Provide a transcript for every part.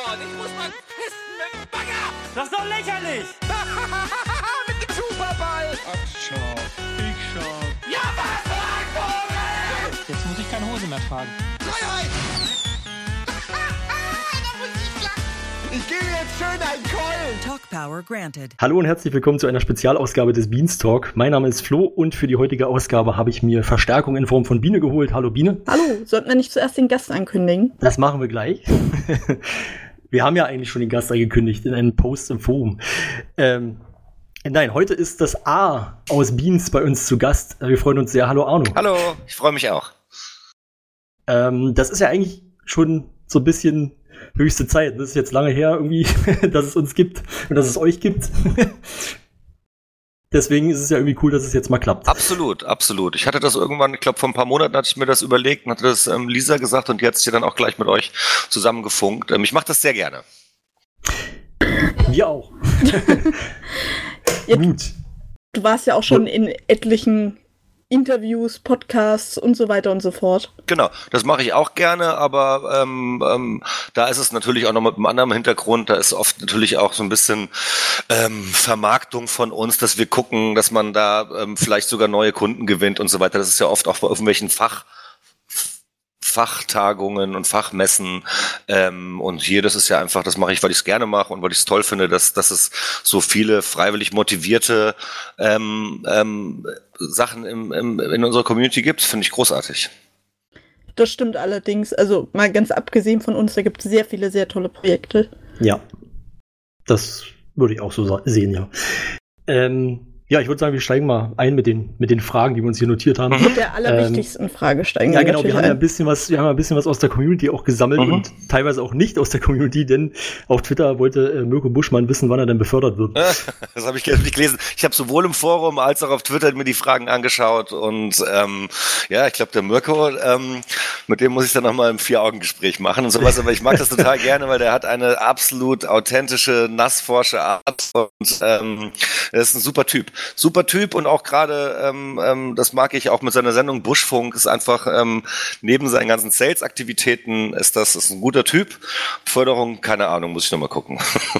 Ich muss mal pissen mit dem Bagger. Das ist doch lächerlich. Mit dem Superball. Ach, schau. Ich schau. Ja, was für ein Vogel. Jetzt muss ich keine Hose mehr tragen. Freiheit. Ich gebe jetzt schön einen Keulen. Talk Power granted. Hallo und herzlich willkommen zu einer Spezialausgabe des Beanstalk. Mein Name ist Flo und für die heutige Ausgabe habe ich mir Verstärkung in Form von Biene geholt. Hallo Biene. Hallo, sollten wir nicht zuerst den Gast ankündigen? Das machen wir gleich. Wir haben ja eigentlich schon den Gast angekündigt in einem Post im Forum. Nein, heute ist das A aus Beans bei uns zu Gast. Wir freuen uns sehr. Hallo Arno. Hallo, ich freue mich auch. Das ist ja eigentlich schon so ein bisschen höchste Zeit. Das ist jetzt lange her irgendwie, dass es uns gibt und dass es euch gibt. Deswegen ist es ja irgendwie cool, dass es jetzt mal klappt. Absolut, absolut. Ich hatte das irgendwann, ich glaube vor ein paar Monaten hatte ich mir das überlegt und hatte das Lisa gesagt und die hat sich ja dann auch gleich mit euch zusammengefunkt. Ich mache das sehr gerne. Wir auch. Ja, Gut. Du warst ja auch schon in etlichen Interviews, Podcasts und so weiter und so fort. Genau, das mache ich auch gerne, aber da ist es natürlich auch noch mit einem anderen Hintergrund, da ist oft natürlich auch so ein bisschen Vermarktung von uns, dass wir gucken, dass man da vielleicht sogar neue Kunden gewinnt und so weiter. Das ist ja oft auch bei irgendwelchen Fachtagungen und Fachmessen und hier, das ist ja einfach, das mache ich, weil ich es gerne mache und weil ich es toll finde, dass es so viele freiwillig motivierte Sachen in unserer Community gibt, finde ich großartig. Das stimmt allerdings, also mal ganz abgesehen von uns, da gibt es sehr viele, sehr tolle Projekte. Ja, das würde ich auch so sehen, ja. Ja, ich würde sagen, wir steigen mal ein mit den Fragen, die wir uns hier notiert haben. Mit der allerwichtigsten Frage steigen ja, wir genau, wir natürlich haben ja ein. ein bisschen was aus der Community auch gesammelt und teilweise auch nicht aus der Community, denn auf Twitter wollte Mirko Buschmann wissen, wann er denn befördert wird. Das habe ich nicht gelesen. Ich habe sowohl im Forum als auch auf Twitter mir die Fragen angeschaut und ja, ich glaube, der Mirko, mit dem muss ich dann nochmal ein 4-Augen-Gespräch machen und sowas, aber ich mag das total gerne, weil der hat eine absolut authentische, nassforsche Art und er ist ein super Typ. Super Typ und auch gerade, das mag ich auch mit seiner Sendung Buschfunk, ist einfach neben seinen ganzen Sales-Aktivitäten ist ein guter Typ. Förderung, keine Ahnung, muss ich nochmal gucken.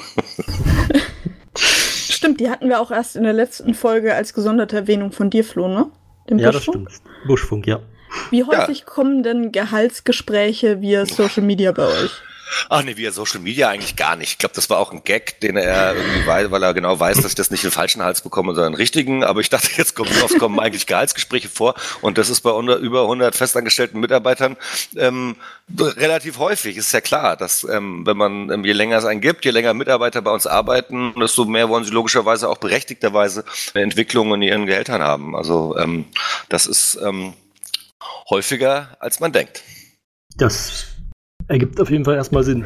Stimmt, die hatten wir auch erst in der letzten Folge als gesonderte Erwähnung von dir, Flo, ne? Im Ja, das Buschfunk? stimmt. Buschfunk, ja. Wie häufig kommen denn Gehaltsgespräche via Social Media bei euch? Ach nee, via Social Media eigentlich gar nicht. Ich glaube, das war auch ein Gag, den er irgendwie weiß, weil er genau weiß, dass ich das nicht den falschen Hals bekomme, sondern den richtigen. Aber ich dachte, jetzt kommen eigentlich Gehaltsgespräche vor und das ist bei über 100 festangestellten Mitarbeitern relativ häufig. Ist ja klar, dass wenn man je länger es einen gibt, je länger Mitarbeiter bei uns arbeiten, desto mehr wollen sie logischerweise auch berechtigterweise eine Entwicklung in ihren Gehältern haben. Also das ist häufiger, als man denkt. Das ergibt auf jeden Fall erstmal Sinn.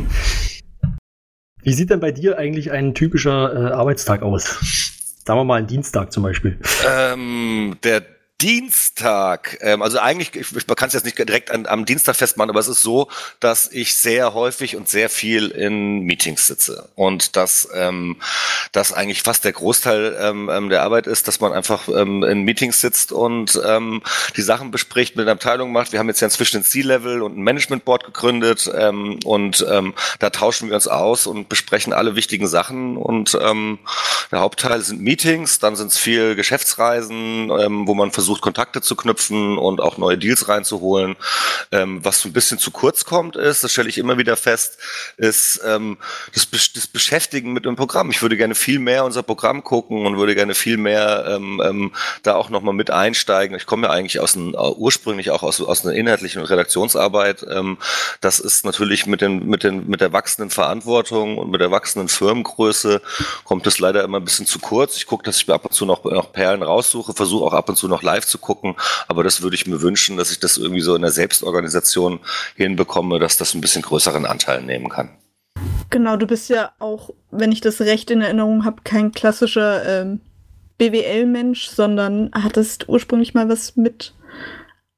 Wie sieht denn bei dir eigentlich ein typischer Arbeitstag aus? Sagen wir mal einen Dienstag zum Beispiel. Der Dienstag, also eigentlich, man kann es jetzt nicht direkt am Dienstag festmachen, aber es ist so, dass ich sehr häufig und sehr viel in Meetings sitze und dass das eigentlich fast der Großteil der Arbeit ist, dass man einfach in Meetings sitzt und die Sachen bespricht, mit der Abteilung macht. Wir haben jetzt ja inzwischen ein C-Level und ein Management-Board gegründet und da tauschen wir uns aus und besprechen alle wichtigen Sachen und der Hauptteil sind Meetings, dann sind es viel Geschäftsreisen, wo man versucht, Kontakte zu knüpfen und auch neue Deals reinzuholen. Was so ein bisschen zu kurz kommt ist, das stelle ich immer wieder fest, ist das Beschäftigen mit dem Programm. Ich würde gerne viel mehr unser Programm gucken und würde gerne viel mehr da auch nochmal mit einsteigen. Ich komme ja eigentlich ursprünglich auch aus einer inhaltlichen Redaktionsarbeit. Das ist natürlich mit der wachsenden Verantwortung und mit der wachsenden Firmengröße kommt es leider immer ein bisschen zu kurz. Ich gucke, dass ich mir ab und zu noch Perlen raussuche, versuche auch ab und zu noch live zu gucken, aber das würde ich mir wünschen, dass ich das irgendwie so in der Selbstorganisation hinbekomme, dass das ein bisschen größeren Anteil nehmen kann. Genau, du bist ja auch, wenn ich das recht in Erinnerung habe, kein klassischer BWL-Mensch, sondern hattest ursprünglich mal was mit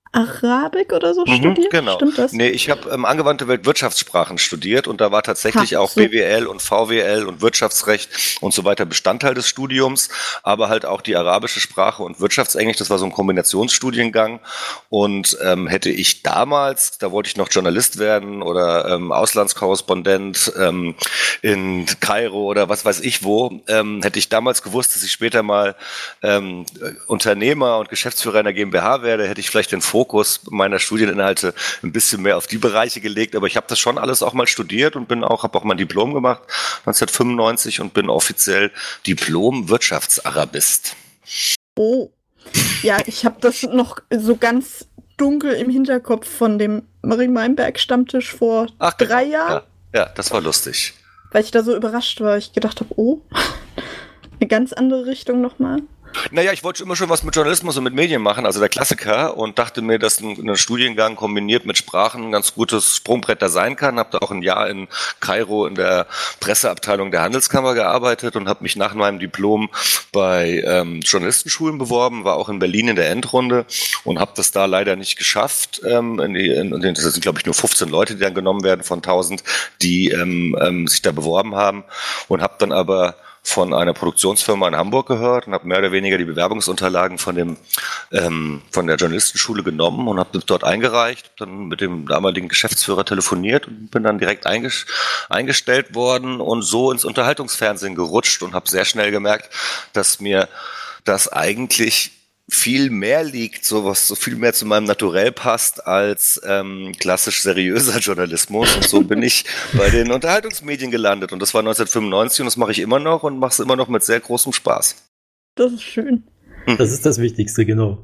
Arabik oder so studiert? Genau. Stimmt das? Nee, ich habe angewandte Weltwirtschaftssprachen studiert und da war tatsächlich auch so. BWL und VWL und Wirtschaftsrecht und so weiter Bestandteil des Studiums, aber halt auch die arabische Sprache und Wirtschaftsenglisch, das war so ein Kombinationsstudiengang und hätte ich damals, da wollte ich noch Journalist werden oder Auslandskorrespondent in Kairo oder was weiß ich wo, hätte ich damals gewusst, dass ich später mal Unternehmer und Geschäftsführer einer GmbH werde, hätte ich vielleicht den Fokus meiner Studieninhalte ein bisschen mehr auf die Bereiche gelegt, aber ich habe das schon alles auch mal studiert und habe auch mein Diplom gemacht 1995 und bin offiziell Diplom-Wirtschaftsarabist. Oh, ja, ich habe das noch so ganz dunkel im Hinterkopf von dem Marie-Meinberg-Stammtisch vor 3 Jahren. Ja, das war lustig. Weil ich da so überrascht war. Ich gedacht habe, oh, eine ganz andere Richtung nochmal. Naja, ich wollte immer schon was mit Journalismus und mit Medien machen, also der Klassiker, und dachte mir, dass ein Studiengang kombiniert mit Sprachen ein ganz gutes Sprungbrett da sein kann. Habe da auch ein Jahr in Kairo in der Presseabteilung der Handelskammer gearbeitet und habe mich nach meinem Diplom bei Journalistenschulen beworben, war auch in Berlin in der Endrunde und habe das da leider nicht geschafft. Das sind, glaube ich, nur 15 Leute, die dann genommen werden von 1000, die sich da beworben haben, und habe dann aber von einer Produktionsfirma in Hamburg gehört und habe mehr oder weniger die Bewerbungsunterlagen von der Journalistenschule genommen und habe das dort eingereicht, dann mit dem damaligen Geschäftsführer telefoniert und bin dann direkt eingestellt worden und so ins Unterhaltungsfernsehen gerutscht und habe sehr schnell gemerkt, dass mir das eigentlich viel mehr liegt, so viel mehr zu meinem Naturell passt als klassisch seriöser Journalismus, und so bin ich bei den Unterhaltungsmedien gelandet und das war 1995 und das mache ich immer noch und mache es immer noch mit sehr großem Spaß. Das ist schön. Das ist das Wichtigste, genau.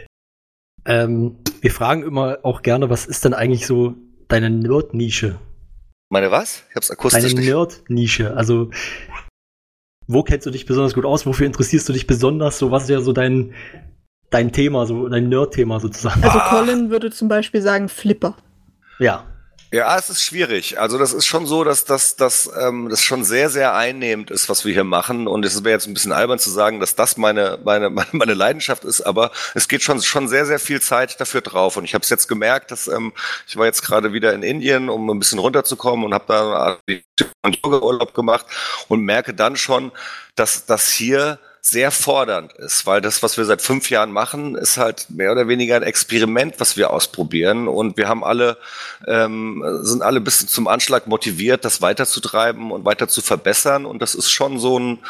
Wir fragen immer auch gerne, was ist denn eigentlich so deine Nerd-Nische? Meine was? Ich hab's akustisch nicht. Deine Nerd-Nische, also wo kennst du dich besonders gut aus? Wofür interessierst du dich besonders? So, was ist ja so dein Thema, so dein Nerd-Thema sozusagen? Also Colin würde zum Beispiel sagen Flipper. Ja. Ja, es ist schwierig. Also das ist schon so, dass das schon sehr, sehr einnehmend ist, was wir hier machen. Und es wäre jetzt ein bisschen albern zu sagen, dass das meine Leidenschaft ist, aber es geht schon sehr, sehr viel Zeit dafür drauf. Und ich habe es jetzt gemerkt, dass ich war jetzt gerade wieder in Indien, um ein bisschen runterzukommen, und habe da einen Yoga-Urlaub gemacht und merke dann schon, dass das hier sehr fordernd ist, weil das, was wir seit 5 Jahren machen, ist halt mehr oder weniger ein Experiment, was wir ausprobieren, und wir haben sind alle ein bisschen zum Anschlag motiviert, das weiterzutreiben und weiter zu verbessern, und das ist schon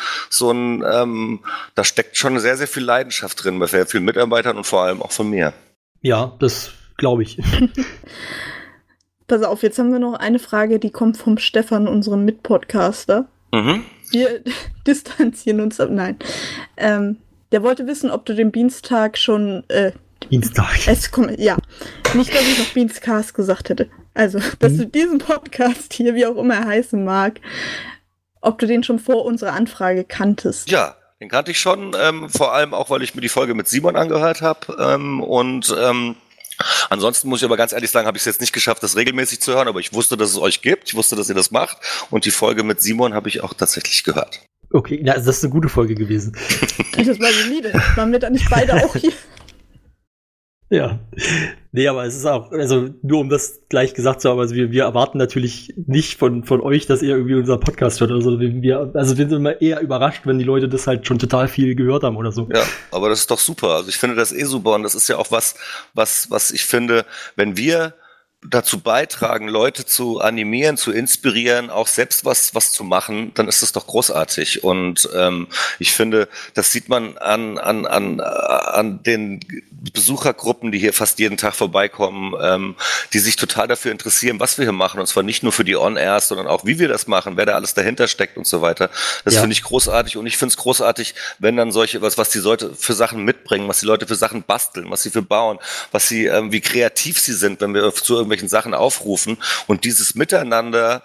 da steckt schon sehr, sehr viel Leidenschaft drin bei sehr vielen Mitarbeitern und vor allem auch von mir. Ja, das glaube ich. Pass auf, jetzt haben wir noch eine Frage, die kommt vom Stefan, unserem Mitpodcaster. Mhm. Wir distanzieren uns ab. Nein. Der wollte wissen, ob du den Beanstag schon. Dienstag. Ja. Nicht, dass ich noch Beanscast gesagt hätte. Also, dass du diesen Podcast hier, wie auch immer er heißen mag, ob du den schon vor unserer Anfrage kanntest. Ja, den kannte ich schon. Vor allem auch, weil ich mir die Folge mit Simon angehört habe. Ansonsten muss ich aber ganz ehrlich sagen, habe ich es jetzt nicht geschafft, das regelmäßig zu hören, aber ich wusste, dass es euch gibt, ich wusste, dass ihr das macht, und die Folge mit Simon habe ich auch tatsächlich gehört. Okay, also das ist eine gute Folge gewesen. Das war solide. Waren wir dann nicht beide auch hier? Ja. Nee, aber es ist auch, also nur um das gleich gesagt zu haben, also wir erwarten natürlich nicht von euch, dass ihr irgendwie unseren Podcast hört oder so. Wir sind immer eher überrascht, wenn die Leute das halt schon total viel gehört haben oder so. Ja, aber das ist doch super. Also ich finde das super, und das ist ja auch was ich finde, wenn wir dazu beitragen, Leute zu animieren, zu inspirieren, auch selbst was zu machen, dann ist das doch großartig. Und ich finde, das sieht man an den Besuchergruppen, die hier fast jeden Tag vorbeikommen, die sich total dafür interessieren, was wir hier machen. Und zwar nicht nur für die On-Airs, sondern auch, wie wir das machen, wer da alles dahinter steckt und so weiter. Das finde ich großartig. Und ich finde es großartig, wenn dann was die Leute für Sachen mitbringen, was die Leute für Sachen basteln, was sie für bauen, was sie, wie kreativ sie sind, wenn wir zu irgendwelchen Sachen aufrufen, und dieses Miteinander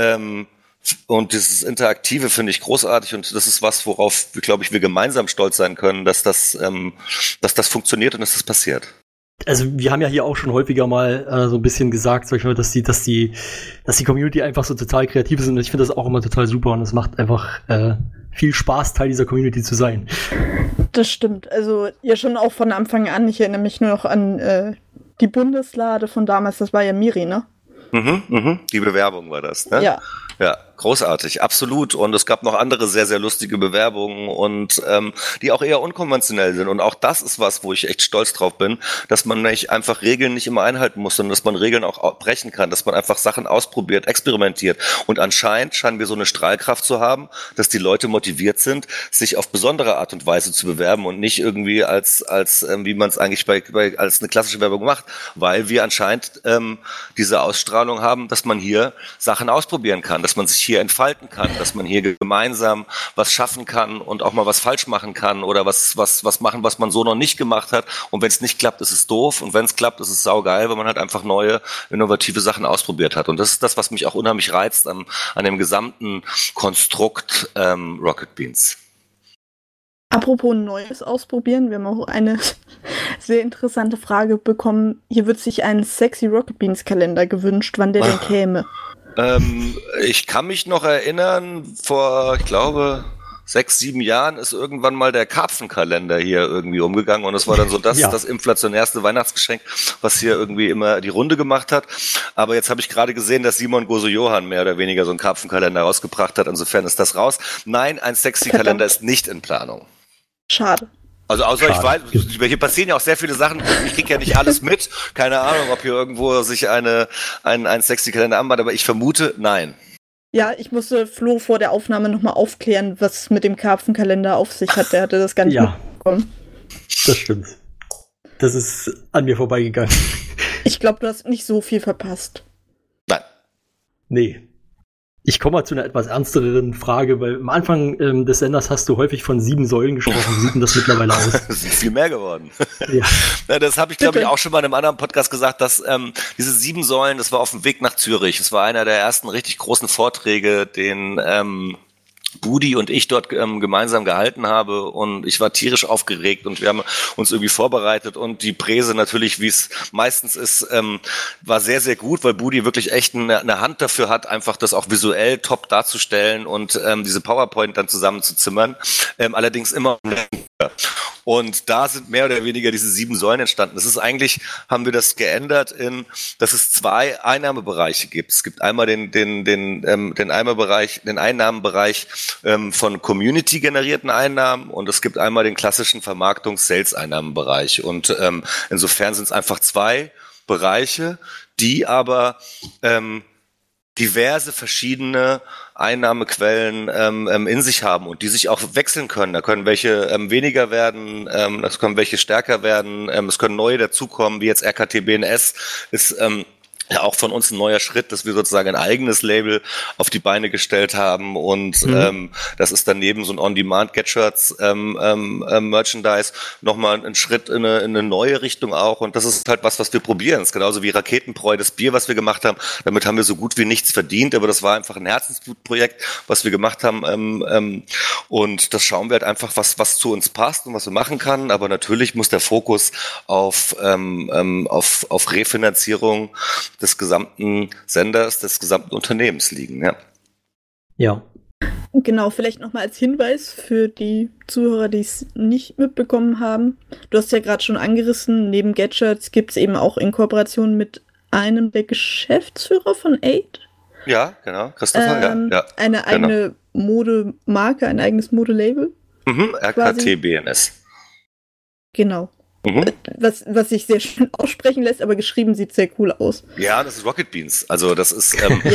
und dieses Interaktive finde ich großartig, und das ist was, worauf, glaube ich, wir gemeinsam stolz sein können, dass das funktioniert und dass das passiert. Also wir haben ja hier auch schon häufiger mal so ein bisschen gesagt, sag ich mal, dass die Community einfach so total kreativ ist, und ich finde das auch immer total super, und es macht einfach viel Spaß, Teil dieser Community zu sein. Das stimmt. Also ja, schon auch von Anfang an. Ich erinnere mich nur noch an die Bundeslade von damals, das war ja Miri, ne? Die Bewerbung war das, ne? Ja. Ja, großartig, absolut. Und es gab noch andere sehr, sehr lustige Bewerbungen und die auch eher unkonventionell sind. Und auch das ist was, wo ich echt stolz drauf bin, dass man nicht einfach Regeln nicht immer einhalten muss, sondern dass man Regeln auch brechen kann, dass man einfach Sachen ausprobiert, experimentiert. Und anscheinend scheinen wir so eine Strahlkraft zu haben, dass die Leute motiviert sind, sich auf besondere Art und Weise zu bewerben und nicht irgendwie als wie man es eigentlich als eine klassische Werbung macht, weil wir anscheinend diese Ausstrahlung haben, dass man hier Sachen ausprobieren kann, dass man sich hier entfalten kann, dass man hier gemeinsam was schaffen kann und auch mal was falsch machen kann oder was machen, was man so noch nicht gemacht hat. Und wenn es nicht klappt, ist es doof. Und wenn es klappt, ist es saugeil, weil man halt einfach neue, innovative Sachen ausprobiert hat. Und das ist das, was mich auch unheimlich reizt an dem gesamten Konstrukt Rocket Beans. Apropos Neues ausprobieren, wir haben auch eine sehr interessante Frage bekommen. Hier wird sich ein Sexy Rocket Beans Kalender gewünscht, wann der denn käme. Ich kann mich noch erinnern, vor, ich glaube, 6, 7 Jahren ist irgendwann mal der Karpfenkalender hier irgendwie umgegangen und es war dann so das inflationärste Weihnachtsgeschenk, was hier irgendwie immer die Runde gemacht hat. Aber jetzt habe ich gerade gesehen, dass Simon Goso-Johann mehr oder weniger so einen Karpfenkalender rausgebracht hat. Insofern ist das raus. Nein, ein Sexy-Kalender ist nicht in Planung. Schade. Also außer ich weiß, hier passieren ja auch sehr viele Sachen, ich kriege ja nicht alles mit, keine Ahnung, ob hier irgendwo sich ein sexy Kalender anbahnt, aber ich vermute, nein. Ja, ich musste Flo vor der Aufnahme nochmal aufklären, was mit dem Karpfenkalender auf sich hat, der hatte das gar nicht mitbekommen. Das stimmt. Das ist an mir vorbeigegangen. Ich glaube, du hast nicht so viel verpasst. Nein. Nee. Ich komme mal zu einer etwas ernsteren Frage, weil am Anfang des Senders hast du häufig von 7 Säulen gesprochen. Wie sieht denn das mittlerweile aus? Es ist viel mehr geworden. Ja. Ja, das habe ich, glaube ich, auch schon mal in einem anderen Podcast gesagt, dass diese 7 Säulen, das war auf dem Weg nach Zürich. Es war einer der ersten richtig großen Vorträge, den Budi und ich dort gemeinsam gehalten habe und ich war tierisch aufgeregt und wir haben uns irgendwie vorbereitet und die Präse natürlich, wie es meistens ist, war sehr, sehr gut, weil Budi wirklich echt eine Hand dafür hat, einfach das auch visuell top darzustellen und diese PowerPoint dann zusammenzuzimmern, allerdings immer und da sind mehr oder weniger diese 7 Säulen entstanden. Das ist eigentlich, haben wir das geändert dass es 2 Einnahmebereiche gibt. Es gibt einmal den Einnahmenbereich von Community-generierten Einnahmen und es gibt einmal den klassischen Vermarktungs-Sales-Einnahmenbereich. Und insofern sind es einfach 2 Bereiche, die aber diverse verschiedene Einnahmequellen in sich haben und die sich auch wechseln können. Da können welche weniger werden, das können welche stärker werden, es können neue dazukommen, wie jetzt RKT-BNS ist ja auch von uns ein neuer Schritt, dass wir sozusagen ein eigenes Label auf die Beine gestellt haben und das ist daneben so ein On-Demand-Get-Shirts Merchandise nochmal ein Schritt in eine neue Richtung auch und das ist halt was wir probieren. Das ist genauso wie Raketenbräu, das Bier, was wir gemacht haben. Damit haben wir so gut wie nichts verdient, aber das war einfach ein Herzensblutprojekt, was wir gemacht haben und das schauen wir halt einfach, was zu uns passt und was wir machen können, aber natürlich muss der Fokus auf Refinanzierung des gesamten Senders, des gesamten Unternehmens liegen, ja. Ja. Genau, vielleicht nochmal als Hinweis für die Zuhörer, die es nicht mitbekommen haben. Du hast ja gerade schon angerissen, neben Get-Shirts gibt es eben auch in Kooperation mit einem der Geschäftsführer von Aid. Ja, genau, Christopher, ja. Eine eigene Modemarke, ein eigenes Modelabel. RKT-BNS. Genau. Was sich sehr schön aussprechen lässt, aber geschrieben sieht sehr cool aus. Ja, das ist Rocket Beans. Also das ist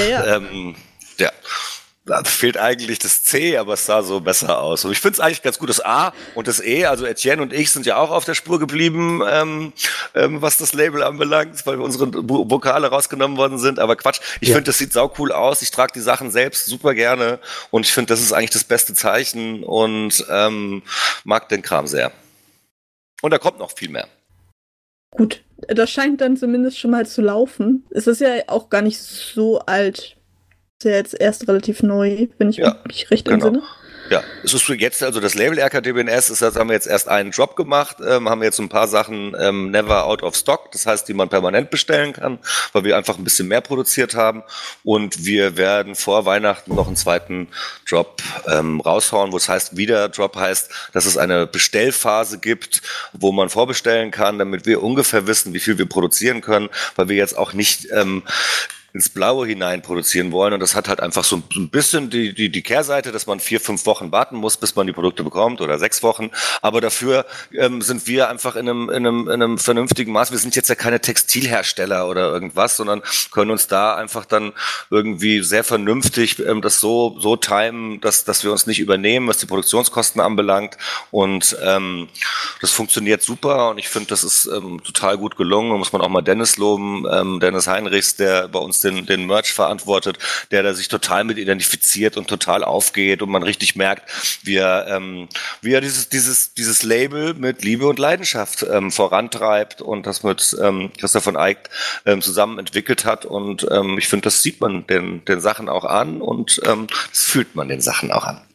da fehlt eigentlich das C, aber es sah so besser aus. Und ich finde es eigentlich ganz gut, das A und das E, also Etienne und ich sind ja auch auf der Spur geblieben, was das Label anbelangt, weil unsere Vokale rausgenommen worden sind. Aber Quatsch, ich finde, das sieht saucool aus. Ich trage die Sachen selbst super gerne und ich finde, das ist eigentlich das beste Zeichen und mag den Kram sehr. Und da kommt noch viel mehr. Gut, das scheint dann zumindest schon mal zu laufen. Es ist ja auch gar nicht so alt. Ist ja jetzt erst relativ neu, wenn ich mich recht entsinne. Ja, es ist jetzt, also das Label RKDBNS ist, das haben wir jetzt erst einen Drop gemacht, haben wir jetzt ein paar Sachen never out of stock, das heißt, die man permanent bestellen kann, weil wir einfach ein bisschen mehr produziert haben, und wir werden vor Weihnachten noch einen zweiten Drop raushauen, wo es heißt, wieder Drop heißt, dass es eine Bestellphase gibt, wo man vorbestellen kann, damit wir ungefähr wissen, wie viel wir produzieren können, weil wir jetzt auch nicht ins Blaue hinein produzieren wollen. Und das hat halt einfach so ein bisschen die Kehrseite, dass man 4-5 Wochen warten muss, bis man die Produkte bekommt, oder 6 Wochen. Aber dafür sind wir einfach in einem vernünftigen Maß. Wir sind jetzt ja keine Textilhersteller oder irgendwas, sondern können uns da einfach dann irgendwie sehr vernünftig das so timen, dass wir uns nicht übernehmen, was die Produktionskosten anbelangt. Und das funktioniert super, und ich finde, das ist total gut gelungen. Da muss man auch mal Dennis loben, Dennis Heinrichs, der bei uns den Merch verantwortet, der da sich total mit identifiziert und total aufgeht, und man richtig merkt, wie er dieses Label mit Liebe und Leidenschaft vorantreibt und das mit Christoph von Eyck zusammen entwickelt hat, und ich finde, das sieht man den Sachen auch an, und das fühlt man den Sachen auch an.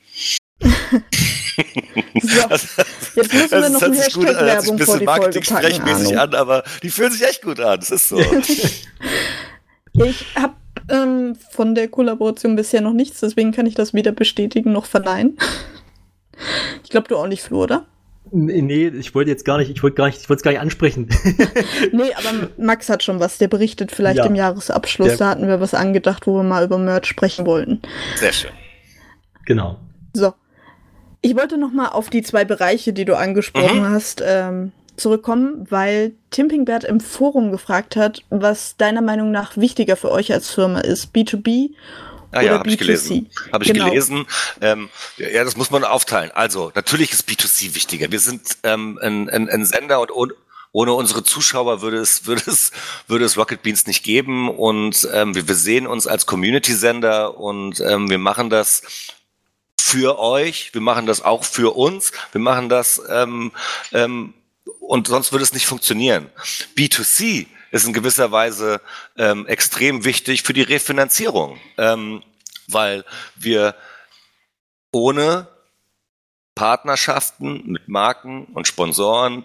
So, jetzt müssen wir noch ein Hashtag-Werbung vor die Folge packen, mäßig an, aber die fühlen sich echt gut an, das ist so. Ja, ich habe von der Kollaboration bisher noch nichts, deswegen kann ich das weder bestätigen noch verneinen. Ich glaube, du auch nicht, Flo, oder? Nee, ich wollte es gar nicht ansprechen. Nee, aber Max hat schon was, der berichtet vielleicht im Jahresabschluss, da hatten wir was angedacht, wo wir mal über Merch sprechen wollten. Sehr schön. Genau. So, ich wollte noch mal auf die 2 Bereiche, die du angesprochen hast, zurückkommen, weil Timpingbert im Forum gefragt hat, was deiner Meinung nach wichtiger für euch als Firma ist, B2B oder hab B2C. Ich gelesen. Ja, das muss man aufteilen. Also, natürlich ist B2C wichtiger. Wir sind ein Sender, und ohne unsere Zuschauer würde es Rocket Beans nicht geben, und wir sehen uns als Community-Sender, und wir machen das für euch, wir machen das auch für uns, wir machen das und sonst würde es nicht funktionieren. B2C ist in gewisser Weise extrem wichtig für die Refinanzierung, weil wir ohne Partnerschaften mit Marken und Sponsoren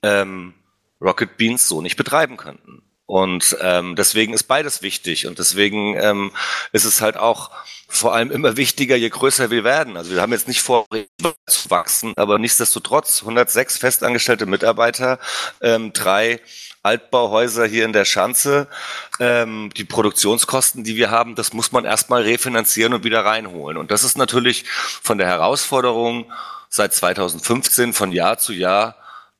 Rocket Beans so nicht betreiben könnten. Und deswegen ist beides wichtig, und deswegen ist es halt auch vor allem immer wichtiger, je größer wir werden. Also wir haben jetzt nicht vor, zu wachsen, aber nichtsdestotrotz 106 festangestellte Mitarbeiter, 3 Altbauhäuser hier in der Schanze, die Produktionskosten, die wir haben, das muss man erstmal refinanzieren und wieder reinholen. Und das ist natürlich von der Herausforderung seit 2015 von Jahr zu Jahr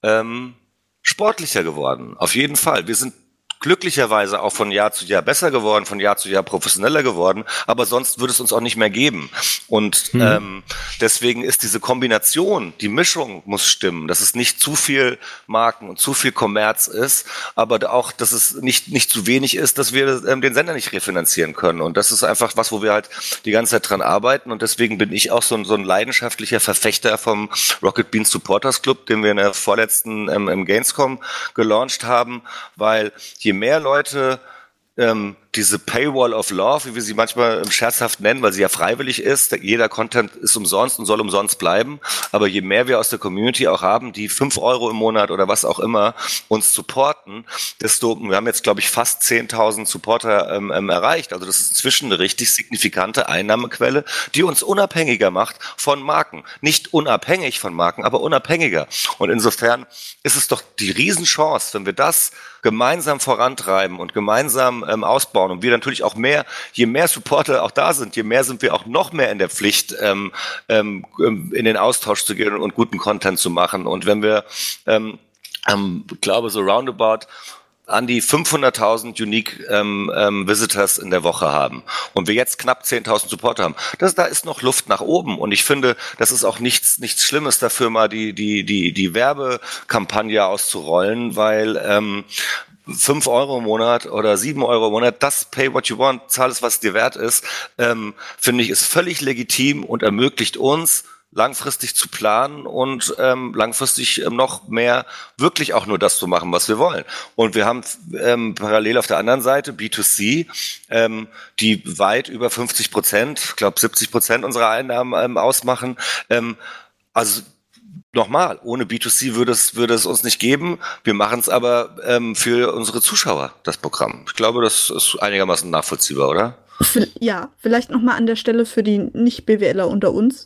sportlicher geworden. Auf jeden Fall. Wir sind glücklicherweise auch von Jahr zu Jahr besser geworden, von Jahr zu Jahr professioneller geworden, aber sonst würde es uns auch nicht mehr geben. Und deswegen ist diese Kombination, die Mischung muss stimmen, dass es nicht zu viel Marken und zu viel Kommerz ist, aber auch, dass es nicht zu wenig ist, dass wir den Sender nicht refinanzieren können. Und das ist einfach was, wo wir halt die ganze Zeit dran arbeiten, und deswegen bin ich auch so ein leidenschaftlicher Verfechter vom Rocket Beans Supporters Club, den wir in der vorletzten im Gamescom gelauncht haben, weil je mehr Leute diese Paywall of Love, wie wir sie manchmal scherzhaft nennen, weil sie ja freiwillig ist, jeder Content ist umsonst und soll umsonst bleiben, aber je mehr wir aus der Community auch haben, die 5 € im Monat oder was auch immer uns supporten, wir haben jetzt, glaube ich, fast 10.000 Supporter erreicht, also das ist inzwischen eine richtig signifikante Einnahmequelle, die uns unabhängiger macht von Marken. Nicht unabhängig von Marken, aber unabhängiger. Und insofern ist es doch die Riesenchance, wenn wir das gemeinsam vorantreiben und gemeinsam ausbauen, und wir natürlich auch je mehr Supporter auch da sind, je mehr sind wir auch noch mehr in der Pflicht, in den Austausch zu gehen und guten Content zu machen. Und wenn wir, glaube so roundabout an die 500.000 Unique Visitors in der Woche haben und wir jetzt knapp 10.000 Supporter haben, da ist noch Luft nach oben, und ich finde, das ist auch nichts Schlimmes dafür, mal die Werbekampagne auszurollen, weil 5 € im Monat oder 7 € im Monat, das pay what you want, zahl es, was dir wert ist, finde ich, ist völlig legitim und ermöglicht uns, langfristig zu planen und langfristig noch mehr wirklich auch nur das zu machen, was wir wollen. Und wir haben parallel auf der anderen Seite B2C, die weit über 50%, ich glaube 70% unserer Einnahmen ausmachen. Also nochmal, ohne B2C würde es uns nicht geben. Wir machen es aber für unsere Zuschauer, das Programm. Ich glaube, das ist einigermaßen nachvollziehbar, oder? Ja, vielleicht nochmal an der Stelle für die Nicht-BWLer unter uns.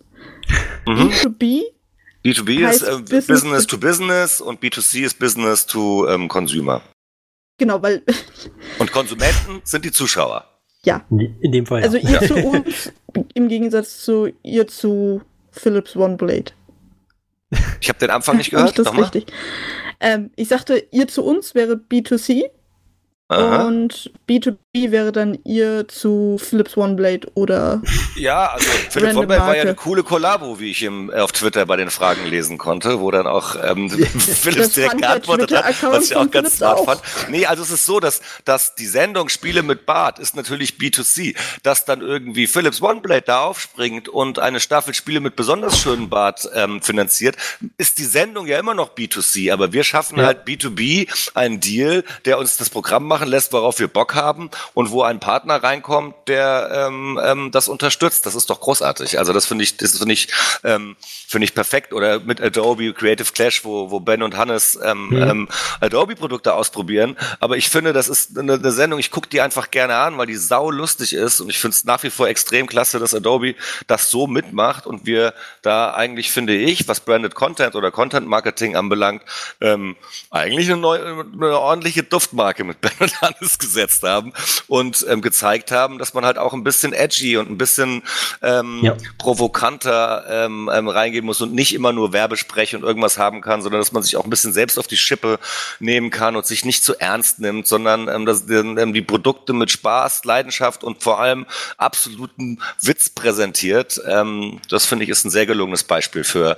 B2B ist Business to Business und B2C ist Business to Consumer. Genau, weil... Und Konsumenten sind die Zuschauer. Ja. In dem Fall, ja. Also ihr zu uns, im Gegensatz zu ihr zu Philips OneBlade. Ich habe den Anfang nicht gehört. Das ist richtig. Ich sagte, ihr zu uns wäre B2C. Aha. Und B2B wäre dann ihr zu Philips OneBlade oder... Ja, also Philips OneBlade war ja eine coole Kollabo, wie ich auf Twitter bei den Fragen lesen konnte, wo dann auch Philips direkt geantwortet hat, was ich auch ganz smart fand. Nee, also es ist so, dass die Sendung Spiele mit Bart ist natürlich B2C. Dass dann irgendwie Philips OneBlade da aufspringt und eine Staffel Spiele mit besonders schönen Bart finanziert, ist die Sendung ja immer noch B2C. Aber wir schaffen halt B2B einen Deal, der uns das Programm machen lässt, worauf wir Bock haben und wo ein Partner reinkommt, der das unterstützt. Das ist doch großartig. Also das finde ich perfekt. Oder mit Adobe Creative Clash, wo Ben und Hannes Adobe-Produkte ausprobieren. Aber ich finde, das ist eine Sendung, ich gucke die einfach gerne an, weil die sau lustig ist und ich finde es nach wie vor extrem klasse, dass Adobe das so mitmacht und wir da eigentlich, finde ich, was Branded Content oder Content Marketing anbelangt, eigentlich eine ordentliche Duftmarke mit Ben und Hannes gesetzt haben und gezeigt haben, dass man halt auch ein bisschen edgy und ein bisschen provokanter reingehen muss und nicht immer nur Werbesprech und irgendwas haben kann, sondern dass man sich auch ein bisschen selbst auf die Schippe nehmen kann und sich nicht zu ernst nimmt, sondern die Produkte mit Spaß, Leidenschaft und vor allem absoluten Witz präsentiert. Das finde ich ist ein sehr gelungenes Beispiel für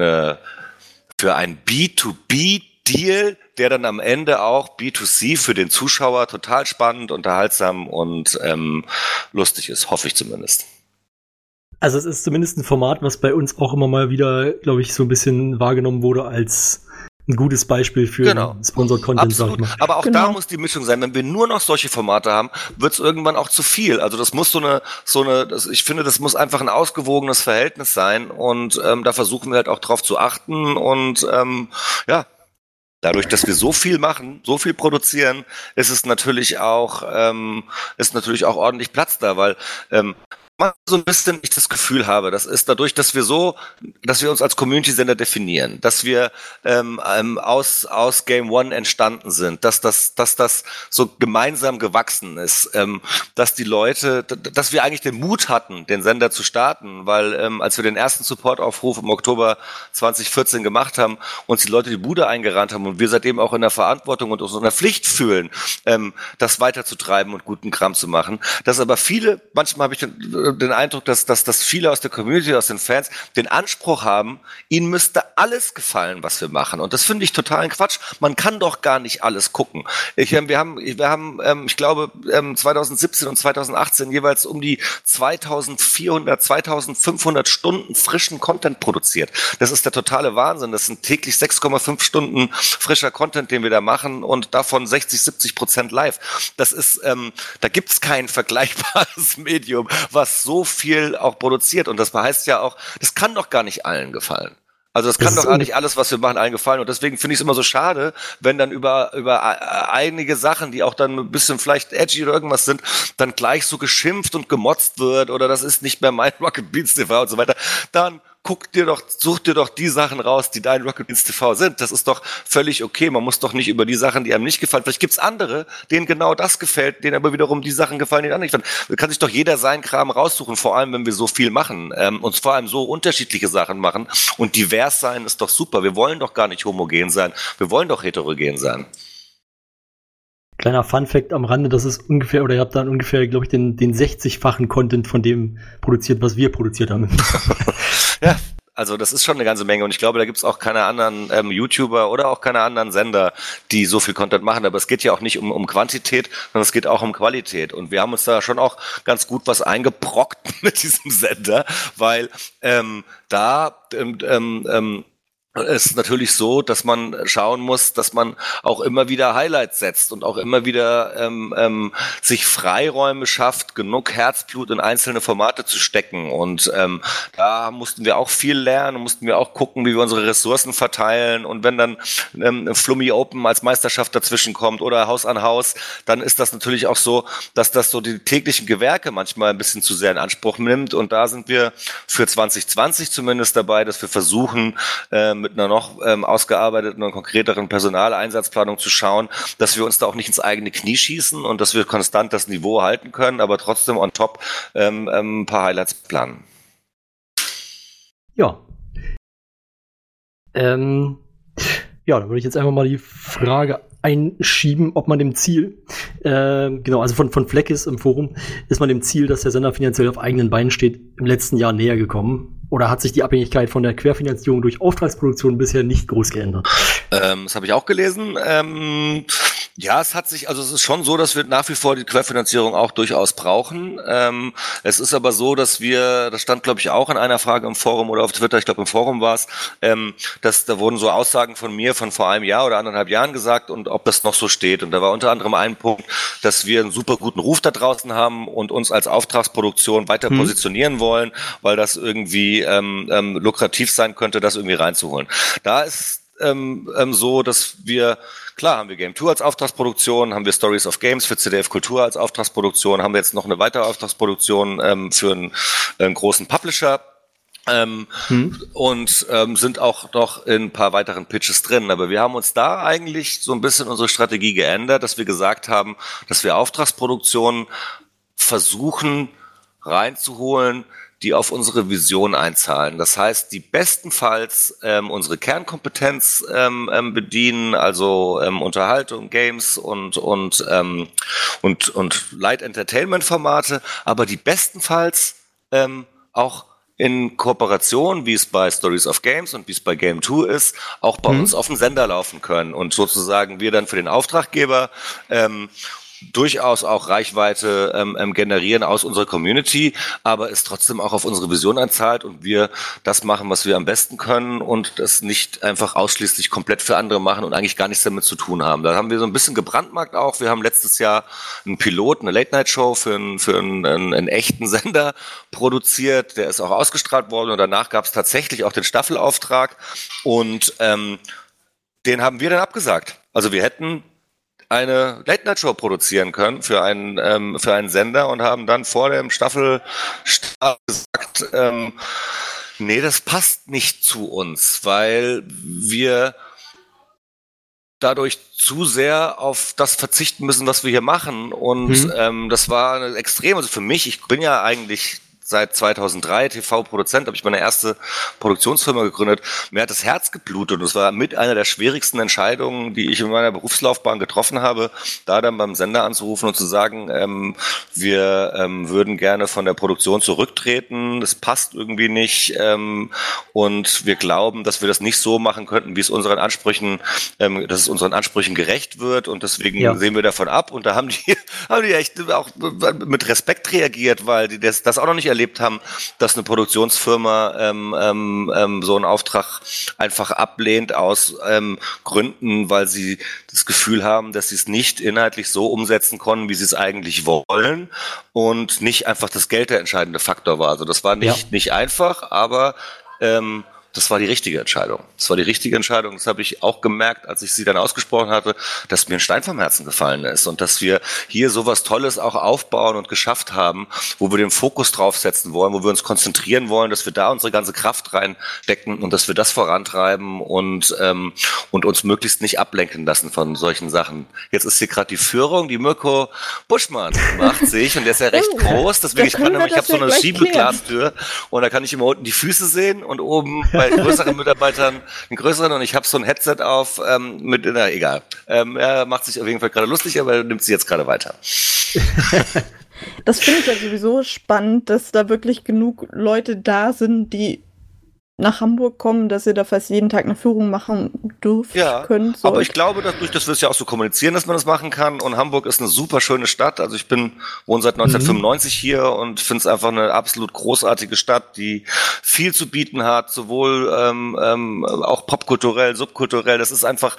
ein B2B-Deal, der dann am Ende auch B2C für den Zuschauer total spannend, unterhaltsam und lustig ist, hoffe ich zumindest. Also es ist zumindest ein Format, was bei uns auch immer mal wieder, glaube ich, so ein bisschen wahrgenommen wurde als ein gutes Beispiel für Sponsored Content, sag ich mal. Aber auch da muss die Mischung sein. Wenn wir nur noch solche Formate haben, wird es irgendwann auch zu viel. Also das muss ich finde, das muss einfach ein ausgewogenes Verhältnis sein und da versuchen wir halt auch drauf zu achten und dadurch, dass wir so viel machen, so viel produzieren, ist natürlich auch ordentlich Platz da, weil so ein bisschen ich das Gefühl habe, das ist dadurch, dass wir uns als Community-Sender definieren, dass wir aus Game One entstanden sind, dass das so gemeinsam gewachsen ist, dass die Leute, dass wir eigentlich den Mut hatten, den Sender zu starten, weil als wir den ersten Supportaufruf im Oktober 2014 gemacht haben, uns die Leute die Bude eingerannt haben und wir seitdem auch in der Verantwortung und uns in der Pflicht fühlen, das weiterzutreiben und guten Kram zu machen, dass aber viele, manchmal habe ich den Eindruck, dass viele aus der Community, aus den Fans den Anspruch haben, ihnen müsste alles gefallen, was wir machen. Und das finde ich totalen Quatsch. Man kann doch gar nicht alles gucken. Wir haben, ich glaube, 2017 und 2018 jeweils um die 2400, 2500 Stunden frischen Content produziert. Das ist der totale Wahnsinn. Das sind täglich 6,5 Stunden frischer Content, den wir da machen und davon 60-70% live. Das ist, da gibt's kein vergleichbares Medium, was so viel auch produziert. Und das heißt ja auch, das kann doch gar nicht allen gefallen. Also das kann doch gar nicht alles, was wir machen, allen gefallen. Und deswegen finde ich es immer so schade, wenn dann über einige Sachen, die auch dann ein bisschen vielleicht edgy oder irgendwas sind, dann gleich so geschimpft und gemotzt wird oder das ist nicht mehr mein Rocket Beans TV und so weiter. Dann such dir doch die Sachen raus, die dein Rocket Beans TV sind. Das ist doch völlig okay. Man muss doch nicht über die Sachen, die einem nicht gefallen. Vielleicht gibt's andere, denen genau das gefällt, denen aber wiederum die Sachen gefallen, die einem nicht gefallen. Da kann sich doch jeder seinen Kram raussuchen, vor allem, wenn wir so viel machen, uns vor allem so unterschiedliche Sachen machen. Und divers sein ist doch super. Wir wollen doch gar nicht homogen sein. Wir wollen doch heterogen sein. Kleiner Funfact am Rande, das ist ungefähr, oder ihr habt dann ungefähr, glaube ich, den 60-fachen Content von dem produziert, was wir produziert haben. Ja, Also das ist schon eine ganze Menge und ich glaube, da gibt es auch keine anderen YouTuber oder auch keine anderen Sender, die so viel Content machen. Aber es geht ja auch nicht um Quantität, sondern es geht auch um Qualität. Und wir haben uns da schon auch ganz gut was eingebrockt mit diesem Sender, weil es ist natürlich so, dass man schauen muss, dass man auch immer wieder Highlights setzt und auch immer wieder sich Freiräume schafft, genug Herzblut in einzelne Formate zu stecken. Und da mussten wir auch viel lernen, mussten wir auch gucken, wie wir unsere Ressourcen verteilen. Und wenn dann Flummi Open als Meisterschaft dazwischen kommt oder Haus an Haus, dann ist das natürlich auch so, dass das so die täglichen Gewerke manchmal ein bisschen zu sehr in Anspruch nimmt. Und da sind wir für 2020 zumindest dabei, dass wir versuchen, mit einer noch ausgearbeiteten und konkreteren Personaleinsatzplanung zu schauen, dass wir uns da auch nicht ins eigene Knie schießen und dass wir konstant das Niveau halten können, aber trotzdem on top ein paar Highlights planen. Ja. Ja, dann würde ich jetzt einfach mal die Frage einschieben, ob man dem Ziel, genau, also von Fleckis im Forum, ist man dem Ziel, dass der Sender finanziell auf eigenen Beinen steht, im letzten Jahr näher gekommen? Oder hat sich die Abhängigkeit von der Querfinanzierung durch Auftragsproduktion bisher nicht groß geändert? Das habe ich auch gelesen. Ja, es hat sich, also es ist schon so, dass wir nach wie vor die Querfinanzierung auch durchaus brauchen. Es ist aber so, dass das stand glaube ich auch in einer Frage im Forum oder auf Twitter, ich glaube im Forum war es, dass da wurden so Aussagen von mir von vor einem Jahr oder 1,5 Jahren gesagt und ob das noch so steht. Und da war unter anderem ein Punkt, dass wir einen super guten Ruf da draußen haben und uns als Auftragsproduktion weiter positionieren wollen, weil das irgendwie lukrativ sein könnte, das irgendwie reinzuholen. Da ist so, dass wir, klar haben wir Game 2 als Auftragsproduktion, haben wir Stories of Games für CDF Kultur als Auftragsproduktion, haben wir jetzt noch eine weitere Auftragsproduktion für einen großen Publisher und sind auch noch in ein paar weiteren Pitches drin. Aber wir haben uns da eigentlich so ein bisschen unsere Strategie geändert, dass wir gesagt haben, dass wir Auftragsproduktionen versuchen reinzuholen, die auf unsere Vision einzahlen. Das heißt, die bestenfalls unsere Kernkompetenz bedienen, also Unterhaltung, Games und Light Entertainment Formate, aber die bestenfalls auch in Kooperation, wie es bei Stories of Games und wie es bei Game 2 ist, auch bei uns auf dem Sender laufen können und sozusagen wir dann für den Auftraggeber durchaus auch Reichweite generieren aus unserer Community, aber es trotzdem auch auf unsere Vision einzahlt und wir das machen, was wir am besten können und das nicht einfach ausschließlich komplett für andere machen und eigentlich gar nichts damit zu tun haben. Da haben wir so ein bisschen gebrandmarkt auch. Wir haben letztes Jahr einen Pilot, eine Late-Night-Show für einen echten Sender produziert. Der ist auch ausgestrahlt worden und danach gab es tatsächlich auch den Staffelauftrag und den haben wir dann abgesagt. Also wir hätten eine Late-Night-Show produzieren können für einen Sender und haben dann vor dem Staffelstart gesagt, nee, das passt nicht zu uns, weil wir dadurch zu sehr auf das verzichten müssen, was wir hier machen und das war extrem, also für mich, ich bin ja eigentlich seit 2003 TV-Produzent, habe ich meine erste Produktionsfirma gegründet. Mir hat das Herz geblutet und es war mit einer der schwierigsten Entscheidungen, die ich in meiner Berufslaufbahn getroffen habe, da dann beim Sender anzurufen und zu sagen, wir würden gerne von der Produktion zurücktreten, das passt irgendwie nicht und wir glauben, dass wir das nicht so machen könnten, wie es unseren Ansprüchen, dass es unseren Ansprüchen gerecht wird und deswegen sehen wir davon ab und da haben die echt auch mit Respekt reagiert, weil die das auch noch nicht erlebt haben, dass eine Produktionsfirma so einen Auftrag einfach ablehnt aus Gründen, weil sie das Gefühl haben, dass sie es nicht inhaltlich so umsetzen konnten, wie sie es eigentlich wollen und nicht einfach das Geld der entscheidende Faktor war. Also das war nicht einfach, aber das war die richtige Entscheidung. Das war die richtige Entscheidung. Das habe ich auch gemerkt, als ich sie dann ausgesprochen hatte, dass mir ein Stein vom Herzen gefallen ist und dass wir hier sowas Tolles auch aufbauen und geschafft haben, wo wir den Fokus draufsetzen wollen, wo wir uns konzentrieren wollen, dass wir da unsere ganze Kraft reinstecken und dass wir das vorantreiben und uns möglichst nicht ablenken lassen von solchen Sachen. Jetzt ist hier gerade die Führung, die Mirko Buschmann macht sich und der ist ja recht groß, deswegen ich habe so eine Schiebeglastür und da kann ich immer unten die Füße sehen und oben bei größeren Mitarbeitern einen größeren und ich habe so ein Headset auf egal. Er macht sich auf jeden Fall gerade lustig, aber er nimmt sie jetzt gerade weiter. Das finde ich ja sowieso spannend, dass da wirklich genug Leute da sind, die nach Hamburg kommen, dass ihr da fast jeden Tag eine Führung machen könnt. Aber ich glaube, dadurch, dass wir es ja auch so kommunizieren, dass man das machen kann. Und Hamburg ist eine super schöne Stadt. Also ich wohne seit 1995 hier und finde es einfach eine absolut großartige Stadt, die viel zu bieten hat, sowohl auch popkulturell, subkulturell. Das ist einfach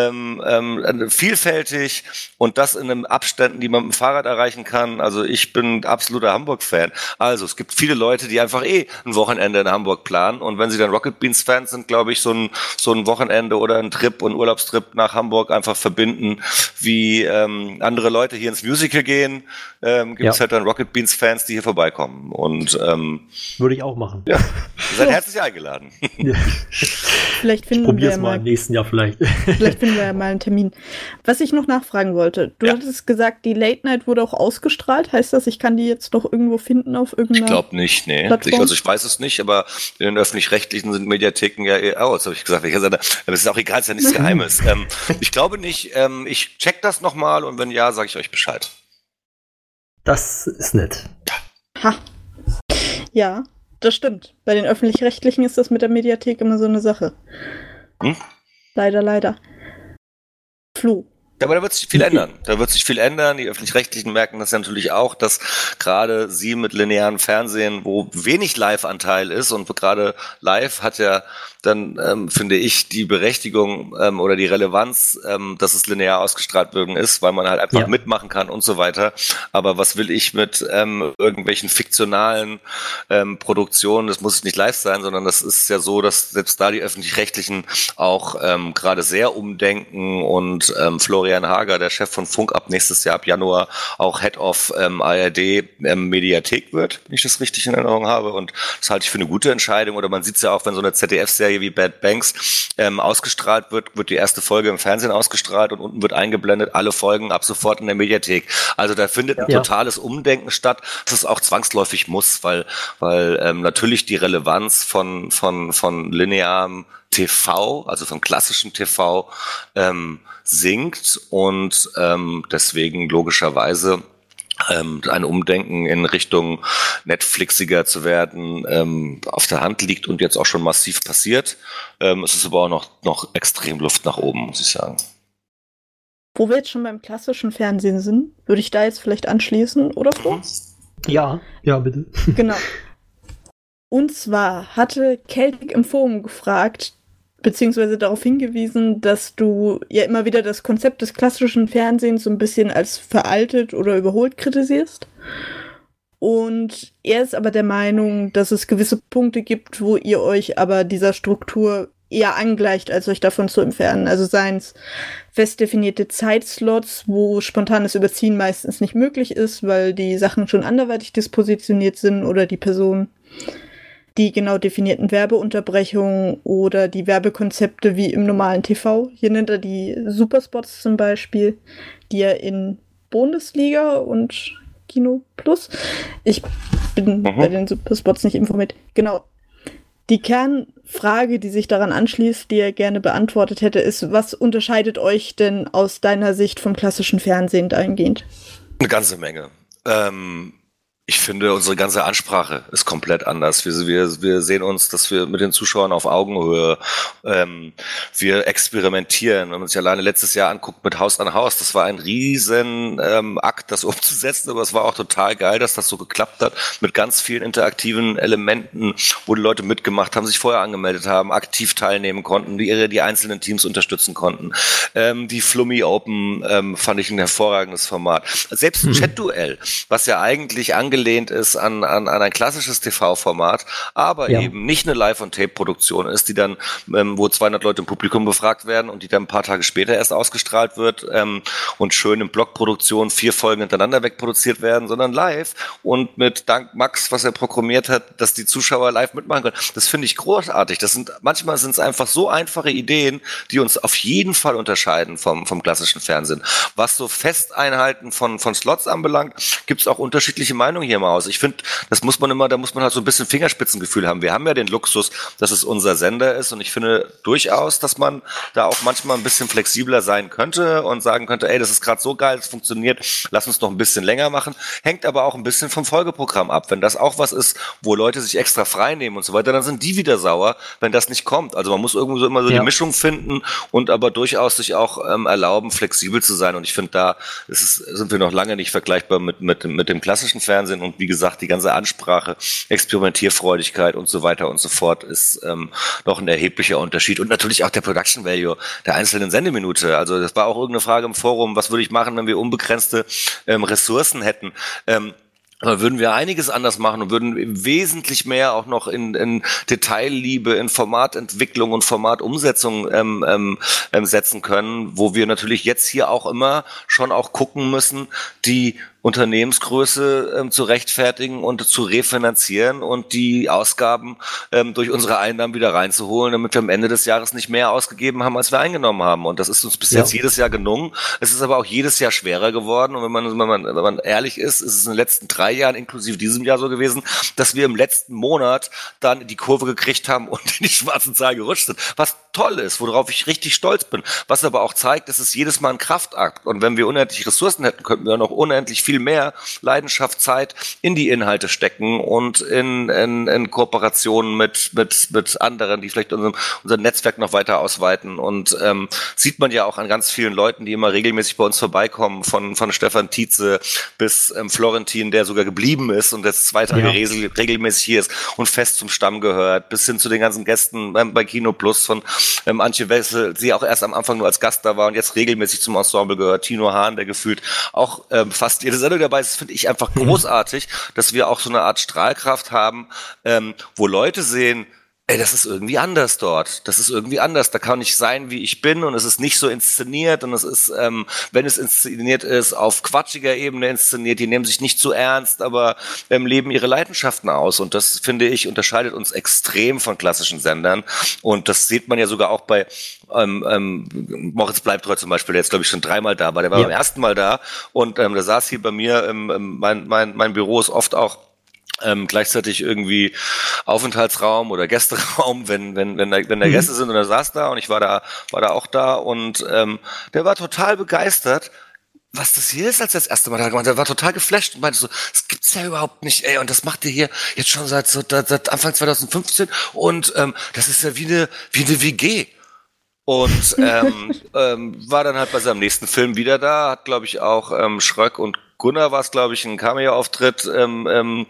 vielfältig und das in einem Abständen, die man mit dem Fahrrad erreichen kann. Also ich bin absoluter Hamburg-Fan. Also es gibt viele Leute, die einfach ein Wochenende in Hamburg planen und wenn sie dann Rocket Beans Fans sind, glaube ich, so ein Wochenende oder ein Trip und Urlaubstrip nach Hamburg einfach verbinden, wie andere Leute hier ins Musical gehen, gibt es halt dann Rocket Beans Fans, die hier vorbeikommen. Und würde ich auch machen. Ja, ihr seid herzlich eingeladen. Vielleicht finden Probier's wir mal im nächsten Jahr vielleicht. Vielleicht finden wir ja mal einen Termin. Was ich noch nachfragen wollte, du hattest gesagt, die Late Night wurde auch ausgestrahlt. Heißt das, ich kann die jetzt noch irgendwo finden auf irgendeiner Ich glaube nicht, nee. Ich weiß es nicht, aber in den öffentlich-rechtlichen sind Mediatheken jetzt habe ich gesagt. Das ist auch egal, ist ja nichts Geheimes. Ich glaube nicht. Ich check das nochmal und wenn ja, sage ich euch Bescheid. Das ist nett. Ha. Ja, das stimmt. Bei den öffentlich-rechtlichen ist das mit der Mediathek immer so eine Sache. Leider. Flo. Aber da wird sich viel ändern. Die Öffentlich-Rechtlichen merken das ja natürlich auch, dass gerade sie mit linearem Fernsehen, wo wenig Live-Anteil ist und gerade Live hat ja dann, finde ich, die Berechtigung oder die Relevanz, dass es linear ausgestrahlt werden ist, weil man halt einfach mitmachen kann und so weiter. Aber was will ich mit irgendwelchen fiktionalen Produktionen? Das muss nicht live sein, sondern das ist ja so, dass selbst da die Öffentlich-Rechtlichen auch gerade sehr umdenken und Florian Hager, der Chef von Funk, ab nächstes Jahr, ab Januar, auch Head of ARD Mediathek wird, wenn ich das richtig in Erinnerung habe. Und das halte ich für eine gute Entscheidung. Oder man sieht es ja auch, wenn so eine ZDF-Serie wie Bad Banks ausgestrahlt wird die erste Folge im Fernsehen ausgestrahlt und unten wird eingeblendet, alle Folgen ab sofort in der Mediathek. Also da findet ein totales Umdenken statt, das es auch zwangsläufig muss, weil natürlich die Relevanz von linearem TV, also von klassischem TV, sinkt und deswegen logischerweise ein Umdenken in Richtung Netflixiger zu werden auf der Hand liegt und jetzt auch schon massiv passiert. Es ist aber auch noch extrem Luft nach oben, muss ich sagen. Wo wir jetzt schon beim klassischen Fernsehen sind, würde ich da jetzt vielleicht anschließen, oder Flo? Ja, bitte. Genau. Und zwar hatte Celtic im Forum gefragt, beziehungsweise darauf hingewiesen, dass du ja immer wieder das Konzept des klassischen Fernsehens so ein bisschen als veraltet oder überholt kritisierst. Und er ist aber der Meinung, dass es gewisse Punkte gibt, wo ihr euch aber dieser Struktur eher angleicht, als euch davon zu entfernen. Also seien es fest definierte Zeitslots, wo spontanes Überziehen meistens nicht möglich ist, weil die Sachen schon anderweitig dispositioniert sind oder die Person, die genau definierten Werbeunterbrechungen oder die Werbekonzepte wie im normalen TV. Hier nennt er die Superspots zum Beispiel, die er in Bundesliga und Kino Plus. Ich bin bei den Superspots nicht informiert. Genau. Die Kernfrage, die sich daran anschließt, die er gerne beantwortet hätte, ist, was unterscheidet euch denn aus deiner Sicht vom klassischen Fernsehen dahingehend? Eine ganze Menge. Ich finde, unsere ganze Ansprache ist komplett anders. Wir sehen uns, dass wir mit den Zuschauern auf Augenhöhe, wir experimentieren. Wenn man sich alleine letztes Jahr anguckt mit Haus an Haus, das war ein riesen Akt, das umzusetzen, aber es war auch total geil, dass das so geklappt hat, mit ganz vielen interaktiven Elementen, wo die Leute mitgemacht haben, sich vorher angemeldet haben, aktiv teilnehmen konnten, die einzelnen Teams unterstützen konnten. Die Flummi Open fand ich ein hervorragendes Format. Selbst ein Chat-Duell, was ja eigentlich angelehnt ist an ein klassisches TV-Format, aber eben nicht eine Live- und Tape-Produktion ist, die dann, wo 200 Leute im Publikum befragt werden und die dann ein paar Tage später erst ausgestrahlt wird und schön in Blockproduktion 4 Folgen hintereinander wegproduziert werden, sondern live und mit dank Max, was er programmiert hat, dass die Zuschauer live mitmachen können. Das finde ich großartig. Manchmal sind es einfach so einfache Ideen, die uns auf jeden Fall unterscheiden vom klassischen Fernsehen. Was so Festeinhalten von Slots anbelangt, gibt es auch unterschiedliche Meinungen. hier im Haus. Ich finde, da muss man halt so ein bisschen Fingerspitzengefühl haben. Wir haben ja den Luxus, dass es unser Sender ist und ich finde durchaus, dass man da auch manchmal ein bisschen flexibler sein könnte und sagen könnte, ey, das ist gerade so geil, es funktioniert, lass uns noch ein bisschen länger machen. Hängt aber auch ein bisschen vom Folgeprogramm ab. Wenn das auch was ist, wo Leute sich extra frei nehmen und so weiter, dann sind die wieder sauer, wenn das nicht kommt. Also man muss irgendwo so immer so die Mischung finden und aber durchaus sich auch erlauben, flexibel zu sein. Und ich finde, da sind wir noch lange nicht vergleichbar mit dem klassischen Fernsehen. Und wie gesagt, die ganze Ansprache, Experimentierfreudigkeit und so weiter und so fort ist noch ein erheblicher Unterschied. Und natürlich auch der Production Value der einzelnen Sendeminute. Also das war auch irgendeine Frage im Forum, was würde ich machen, wenn wir unbegrenzte Ressourcen hätten. Aber würden wir einiges anders machen und würden wesentlich mehr auch noch in Detailliebe, in Formatentwicklung und Formatumsetzung setzen können, wo wir natürlich jetzt hier auch immer schon auch gucken müssen, die Unternehmensgröße zu rechtfertigen und zu refinanzieren und die Ausgaben durch unsere Einnahmen wieder reinzuholen, damit wir am Ende des Jahres nicht mehr ausgegeben haben, als wir eingenommen haben. Und das ist uns bis jetzt jedes Jahr gelungen. Es ist aber auch jedes Jahr schwerer geworden. Und wenn man ehrlich ist es in den letzten 3 Jahren, inklusive diesem Jahr so gewesen, dass wir im letzten Monat dann die Kurve gekriegt haben und in die schwarzen Zahlen gerutscht sind. Was toll ist, worauf ich richtig stolz bin. Was aber auch zeigt, es ist jedes Mal ein Kraftakt. Und wenn wir unendlich Ressourcen hätten, könnten wir noch unendlich viel mehr Leidenschaft, Zeit in die Inhalte stecken und in Kooperationen mit anderen, die vielleicht unser Netzwerk noch weiter ausweiten. Und sieht man ja auch an ganz vielen Leuten, die immer regelmäßig bei uns vorbeikommen, von Stefan Tietze bis Florentin, der sogar geblieben ist und jetzt 2 Tage regelmäßig hier ist und fest zum Stamm gehört, bis hin zu den ganzen Gästen bei Kino Plus von Antje Wessel, die auch erst am Anfang nur als Gast da war und jetzt regelmäßig zum Ensemble gehört, Tino Hahn, der gefühlt auch fast jede Sendung dabei ist. Das finde ich einfach großartig, dass wir auch so eine Art Strahlkraft haben, wo Leute sehen, ey, das ist irgendwie anders dort. Das ist irgendwie anders. Da kann ich sein, wie ich bin und es ist nicht so inszeniert und es ist, wenn es inszeniert ist, auf quatschiger Ebene inszeniert. Die nehmen sich nicht zu ernst, aber leben ihre Leidenschaften aus und das, finde ich, unterscheidet uns extrem von klassischen Sendern und das sieht man ja sogar auch bei Moritz Bleibtreu zum Beispiel, der jetzt, glaube ich, schon 3-mal da war. Der war beim ersten Mal da und der saß hier bei mir, mein Büro ist oft auch gleichzeitig irgendwie Aufenthaltsraum oder Gästeraum, wenn da Gäste sind und er saß da und ich war da auch da und der war total begeistert, was das hier ist, als er das erste Mal da gemacht hat. Er war total geflasht und meinte so, das gibt's ja überhaupt nicht, ey, und das macht ihr hier jetzt schon seit Anfang 2015 und das ist ja wie eine WG. Und war dann halt bei seinem nächsten Film wieder da, hat, glaube ich, auch Schröck und Gunnar war es, glaube ich, ein Cameo-Auftritt in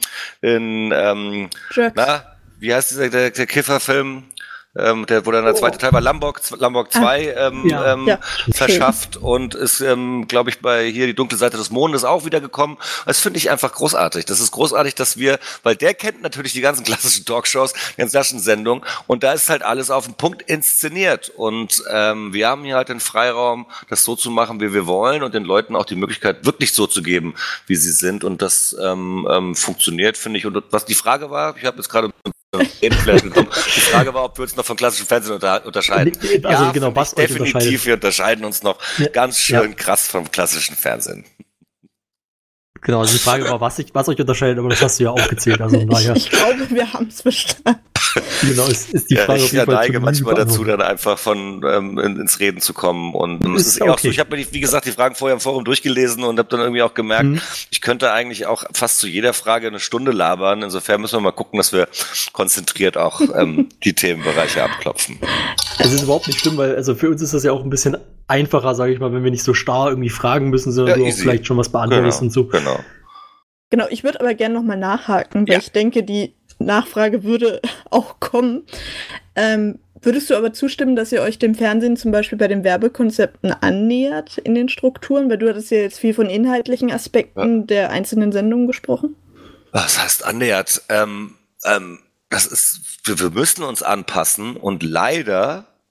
wie heißt der Kiffer-Film? Wo dann der zweite Teil war Lombok 2 verschafft und ist, glaube ich, bei hier die dunkle Seite des Mondes auch wiedergekommen. Das finde ich einfach großartig. Das ist großartig, dass weil der kennt natürlich die ganzen klassischen Talkshows, die ganzen klassischen Sendungen und da ist halt alles auf den Punkt inszeniert und wir haben hier halt den Freiraum, das so zu machen, wie wir wollen und den Leuten auch die Möglichkeit, wirklich so zu geben, wie sie sind und das funktioniert, finde ich. Und was die Frage war, ich habe jetzt gerade die Frage war, ob wir uns noch vom klassischen Fernsehen unterscheiden. Also genau, was definitiv, wir unterscheiden uns noch ganz schön krass vom klassischen Fernsehen. Genau, also die Frage war, was euch unterscheidet, aber das hast du ja auch gezählt. Also naja. Ich glaube, wir haben es verstanden. Genau, ist die Frage ich neige manchmal dazu, dann einfach ins Reden zu kommen. Und es ist auch so, ich habe mir, wie gesagt, die Fragen vorher im Forum durchgelesen und habe dann irgendwie auch gemerkt, ich könnte eigentlich auch fast zu jeder Frage eine Stunde labern. Insofern müssen wir mal gucken, dass wir konzentriert auch die Themenbereiche abklopfen. Es ist überhaupt nicht schlimm, weil also für uns ist das ja auch ein bisschen einfacher, sage ich mal, wenn wir nicht so starr irgendwie fragen müssen, sondern du auch vielleicht schon was beantwortest und so. Genau, ich würde aber gerne nochmal nachhaken, weil ich denke, die Nachfrage würde auch kommen. Würdest du aber zustimmen, dass ihr euch dem Fernsehen zum Beispiel bei den Werbekonzepten annähert in den Strukturen? Weil du hattest ja jetzt viel von inhaltlichen Aspekten der einzelnen Sendungen gesprochen. Was heißt annähert? Das ist, wir müssen uns anpassen und leider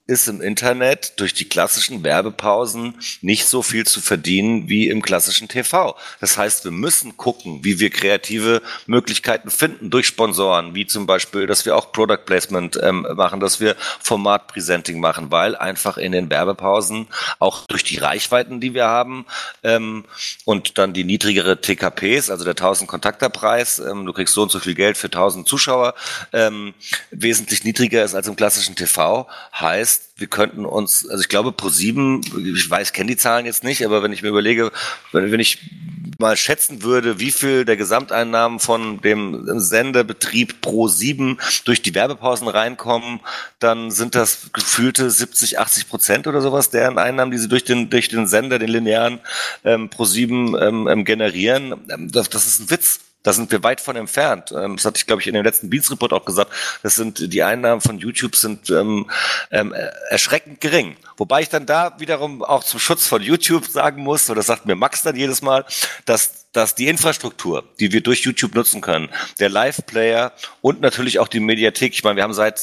ist im Internet durch die klassischen Werbepausen nicht so viel zu verdienen wie im klassischen TV. Das heißt, wir müssen gucken, wie wir kreative Möglichkeiten finden durch Sponsoren, wie zum Beispiel, dass wir auch Product Placement machen, dass wir Format-Presenting machen, weil einfach in den Werbepausen auch durch die Reichweiten, die wir haben und dann die niedrigere TKPs, also der 1000-Kontakter-Preis, du kriegst so und so viel Geld für 1000 Zuschauer, wesentlich niedriger ist als im klassischen TV, heißt, wir könnten uns, also ich glaube ProSieben, ich kenne die Zahlen jetzt nicht, aber wenn ich mir überlege, wenn ich mal schätzen würde, wie viel der Gesamteinnahmen von dem Sendebetrieb ProSieben durch die Werbepausen reinkommen, dann sind das gefühlte 70-80% oder sowas deren Einnahmen, die sie durch den Sender, den linearen ProSieben generieren. Das ist ein Witz. Da sind wir weit von entfernt. Das hatte ich, glaube ich, in dem letzten Beats-Report auch gesagt. Das sind die Einnahmen von YouTube sind erschreckend gering. Wobei ich dann da wiederum auch zum Schutz von YouTube sagen muss, oder das sagt mir Max dann jedes Mal, dass die Infrastruktur, die wir durch YouTube nutzen können, der Live-Player und natürlich auch die Mediathek, ich meine, wir haben seit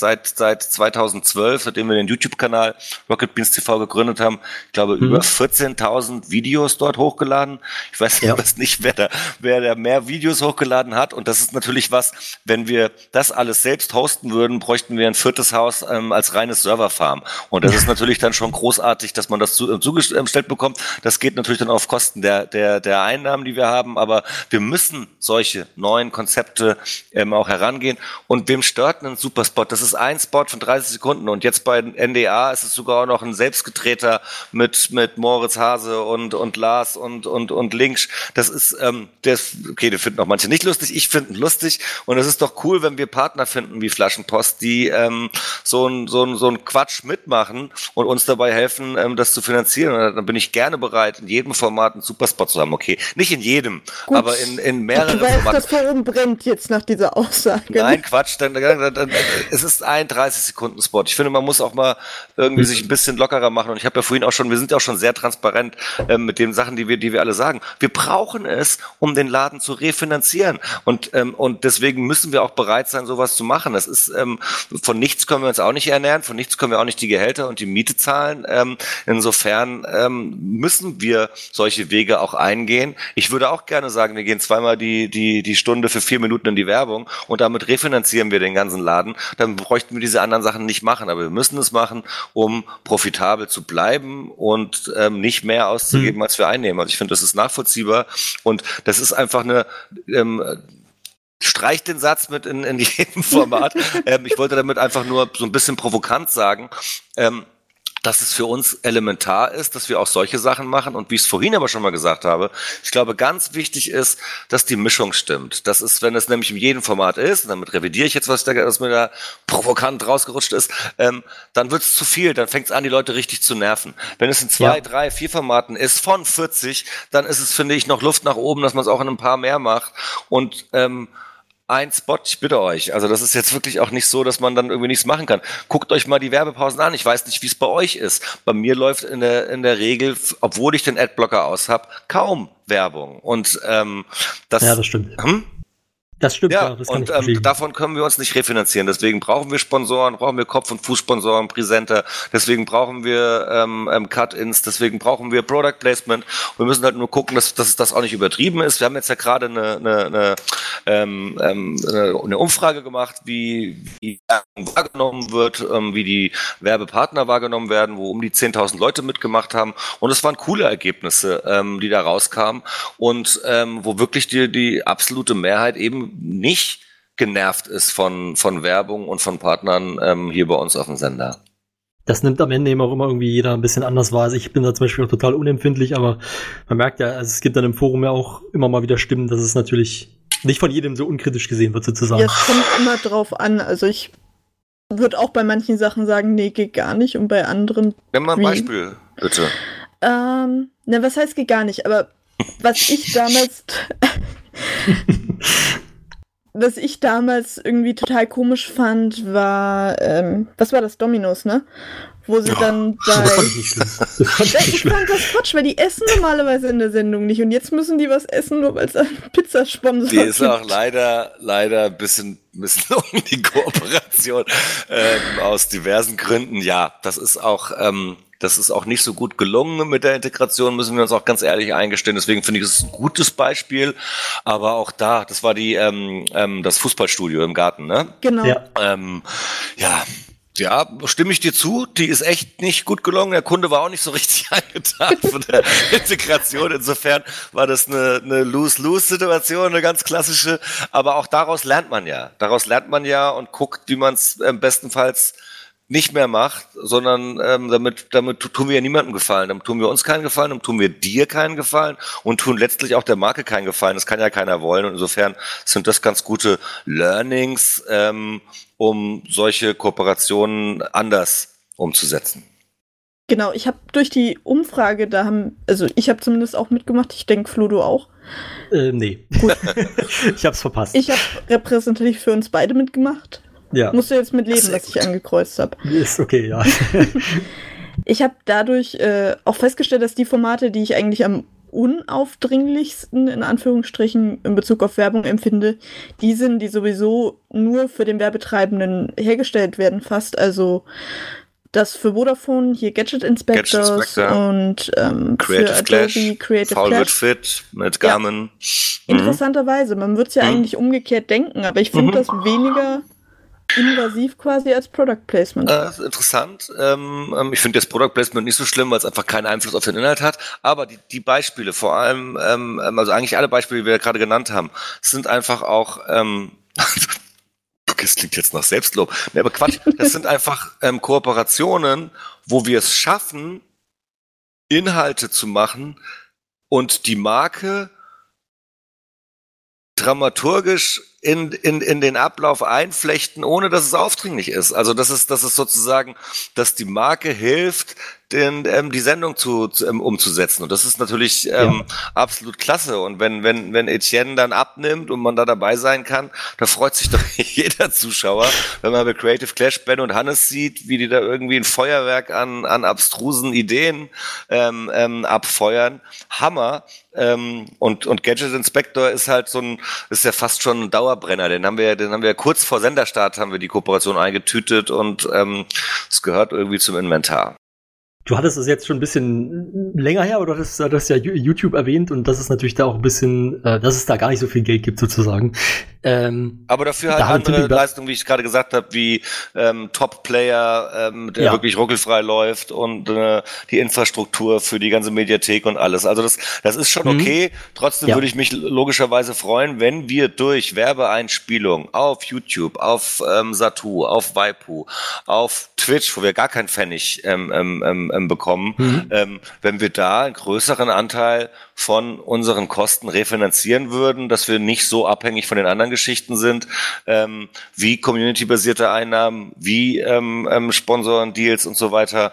2012, seitdem wir den YouTube-Kanal Rocket Beans TV gegründet haben, ich glaube, über 14.000 Videos dort hochgeladen. Ich weiß nicht, wer da mehr Videos hochgeladen hat. Und das ist natürlich was, wenn wir das alles selbst hosten würden, bräuchten wir ein viertes Haus als reines Serverfarm. Und das ist natürlich dann schon großartig, dass man das zugestellt bekommt. Das geht natürlich dann auf Kosten der Einnahmen, die wir haben. Aber wir müssen solche neuen Konzepte auch herangehen. Und wem stört einen Superspot? Das ist ein Spot von 30 Sekunden. Und jetzt bei NDA ist es sogar auch noch ein selbstgedrehter mit Moritz Hase und Lars und Linksch. Das ist, okay, die finden auch manche nicht lustig. Ich finde ihn lustig. Und es ist doch cool, wenn wir Partner finden wie Flaschenpost, die so ein Quatsch mitmachen und uns dabei helfen, das zu finanzieren. Und dann bin ich gerne bereit, in jedem Format einen Superspot zu haben. Okay, nicht in jedem, Gut, aber in mehreren du weißt, Formaten. das Forum brennt jetzt nach dieser Aussage. Nein, Quatsch, dann, es ist ein 30-Sekunden-Spot. Ich finde, man muss auch mal irgendwie sich ein bisschen lockerer machen. Und ich habe ja vorhin wir sind ja auch schon sehr transparent mit den Sachen, die wir alle sagen. Wir brauchen es, um den Laden zu refinanzieren. Und deswegen müssen wir auch bereit sein, sowas zu machen. Das ist, von nichts können wir uns auch nicht ernähren, von nichts können wir auch nicht die Gehälter und die Miete zahlen. Insofern müssen wir solche Wege auch eingehen. Ich würde auch gerne sagen, wir gehen zweimal die Stunde für 4 Minuten in die Werbung und damit refinanzieren wir den ganzen Laden. Dann bräuchten wir diese anderen Sachen nicht machen, aber wir müssen es machen, um profitabel zu bleiben und nicht mehr auszugeben, als wir einnehmen. Also ich finde, das ist nachvollziehbar und das ist einfach eine streich den Satz mit in jedem Format. Ich wollte damit einfach nur so ein bisschen provokant sagen, dass es für uns elementar ist, dass wir auch solche Sachen machen. Und wie ich es vorhin aber schon mal gesagt habe, ich glaube, ganz wichtig ist, dass die Mischung stimmt. Das ist, wenn es nämlich in jedem Format ist, und damit revidiere ich jetzt, was mir da provokant rausgerutscht ist, dann wird es zu viel, dann fängt es an, die Leute richtig zu nerven. Wenn es in 2, 3, 4 Formaten ist, von 40, dann ist es, finde ich, noch Luft nach oben, dass man es auch in ein paar mehr macht. Und ein Spot, ich bitte euch. Also das ist jetzt wirklich auch nicht so, dass man dann irgendwie nichts machen kann. Guckt euch mal die Werbepausen an. Ich weiß nicht, wie es bei euch ist. Bei mir läuft in der Regel, obwohl ich den Adblocker aus habe, kaum Werbung. Und das stimmt. Das stimmt, ja, das kann und davon können wir uns nicht refinanzieren. Deswegen brauchen wir Sponsoren, brauchen wir Kopf- und Fußsponsoren, Präsenter. Deswegen brauchen wir Cut-Ins, deswegen brauchen wir Product Placement. Wir müssen halt nur gucken, dass das auch nicht übertrieben ist. Wir haben jetzt ja gerade eine Umfrage gemacht, wie die Werbung wahrgenommen wird, wie die Werbepartner wahrgenommen werden, wo um die 10.000 Leute mitgemacht haben. Und es waren coole Ergebnisse, die da rauskamen und wo wirklich die absolute Mehrheit eben nicht genervt ist von Werbung und von Partnern hier bei uns auf dem Sender. Das nimmt am Ende eben auch immer irgendwie jeder ein bisschen anders wahr. Also ich bin da zum Beispiel auch total unempfindlich, aber man merkt ja, also es gibt dann im Forum ja auch immer mal wieder Stimmen, dass es natürlich nicht von jedem so unkritisch gesehen wird, sozusagen. Ja, es kommt immer drauf an. Also ich würde auch bei manchen Sachen sagen, nee, geht gar nicht. Und bei anderen. Nimm mal ein Beispiel, bitte. Was heißt geht gar nicht? Aber was ich damals irgendwie total komisch fand, war, was war das? Domino's, ne? wo sie dann Das fand bei... ich nicht schlimm. Das fand ich nicht Ich schlimm. fand das Quatsch, weil die essen normalerweise in der Sendung nicht und jetzt müssen die was essen, nur weil es einen Pizzasponsor Die ist auch gibt. leider ein bisschen misslungen, die Kooperation, aus diversen Gründen. Ja, das ist auch nicht so gut gelungen mit der Integration, müssen wir uns auch ganz ehrlich eingestehen. Deswegen finde ich es ein gutes Beispiel. Aber auch da, das war das Fußballstudio im Garten, ne? Genau. Ja. Ja, stimme ich dir zu. Die ist echt nicht gut gelungen. Der Kunde war auch nicht so richtig angetan von der Integration. Insofern war das eine Lose-Lose-Situation, eine ganz klassische. Aber auch daraus lernt man ja. Und guckt, wie man es bestenfalls nicht mehr macht, sondern damit tun wir ja niemandem Gefallen. Damit tun wir uns keinen Gefallen, damit tun wir dir keinen Gefallen und tun letztlich auch der Marke keinen Gefallen. Das kann ja keiner wollen. Und insofern sind das ganz gute Learnings, um solche Kooperationen anders umzusetzen. Genau, ich habe durch die Umfrage, ich habe zumindest auch mitgemacht, ich denke, Flo, du auch. Nee. Gut. Ich hab's verpasst. Ich habe repräsentativ für uns beide mitgemacht. Ja. Musst du jetzt mit leben, Sehr was ich gut. angekreuzt habe. Ist okay, ja. Ich habe dadurch auch festgestellt, dass die Formate, die ich eigentlich am unaufdringlichsten, in Anführungsstrichen, in Bezug auf Werbung empfinde, die sind, die sowieso nur für den Werbetreibenden hergestellt werden fast. Also das für Vodafone, hier Gadget Inspectors Gadget Inspector, und Creative für Adobe Clash, Creative Faul wird Clash. fit mit Garmin. Interessanterweise, man würde es ja eigentlich umgekehrt denken, aber ich finde das weniger invasiv quasi als Product Placement. Das ist interessant. Ich finde das Product Placement nicht so schlimm, weil es einfach keinen Einfluss auf den Inhalt hat. Aber die Beispiele, vor allem, also eigentlich alle Beispiele, die wir gerade genannt haben, sind einfach auch, das klingt jetzt nach Selbstlob, nee, aber Quatsch, das sind einfach Kooperationen, wo wir es schaffen, Inhalte zu machen und die Marke dramaturgisch in den Ablauf einflechten, ohne dass es aufdringlich ist. Also das ist sozusagen, dass die Marke hilft, die Sendung umzusetzen. Und das ist natürlich absolut klasse. Und wenn Etienne dann abnimmt und man da dabei sein kann, da freut sich doch jeder Zuschauer, wenn man bei Creative Clash Ben und Hannes sieht, wie die da irgendwie ein Feuerwerk an abstrusen Ideen abfeuern. Hammer. Und Gadget Inspector ist halt ist ja fast schon ein Dauerbrenner. Den haben wir kurz vor Senderstart haben wir die Kooperation eingetütet und es gehört irgendwie zum Inventar. Du hattest es jetzt schon ein bisschen länger her, aber du hattest ja YouTube erwähnt und das ist natürlich da auch ein bisschen, dass es da gar nicht so viel Geld gibt sozusagen. Aber dafür halt andere Leistungen, wie ich gerade gesagt habe, wie Top-Player, der wirklich ruckelfrei läuft und die Infrastruktur für die ganze Mediathek und alles. Also das ist schon okay. Trotzdem würde ich mich logischerweise freuen, wenn wir durch Werbeeinspielung auf YouTube, auf Satu, auf Waipu, auf Twitch, wo wir gar keinen Pfennig bekommen, wenn wir da einen größeren Anteil von unseren Kosten refinanzieren würden, dass wir nicht so abhängig von den anderen Geschichten sind, wie community-basierte Einnahmen, wie Sponsoren-Deals und so weiter.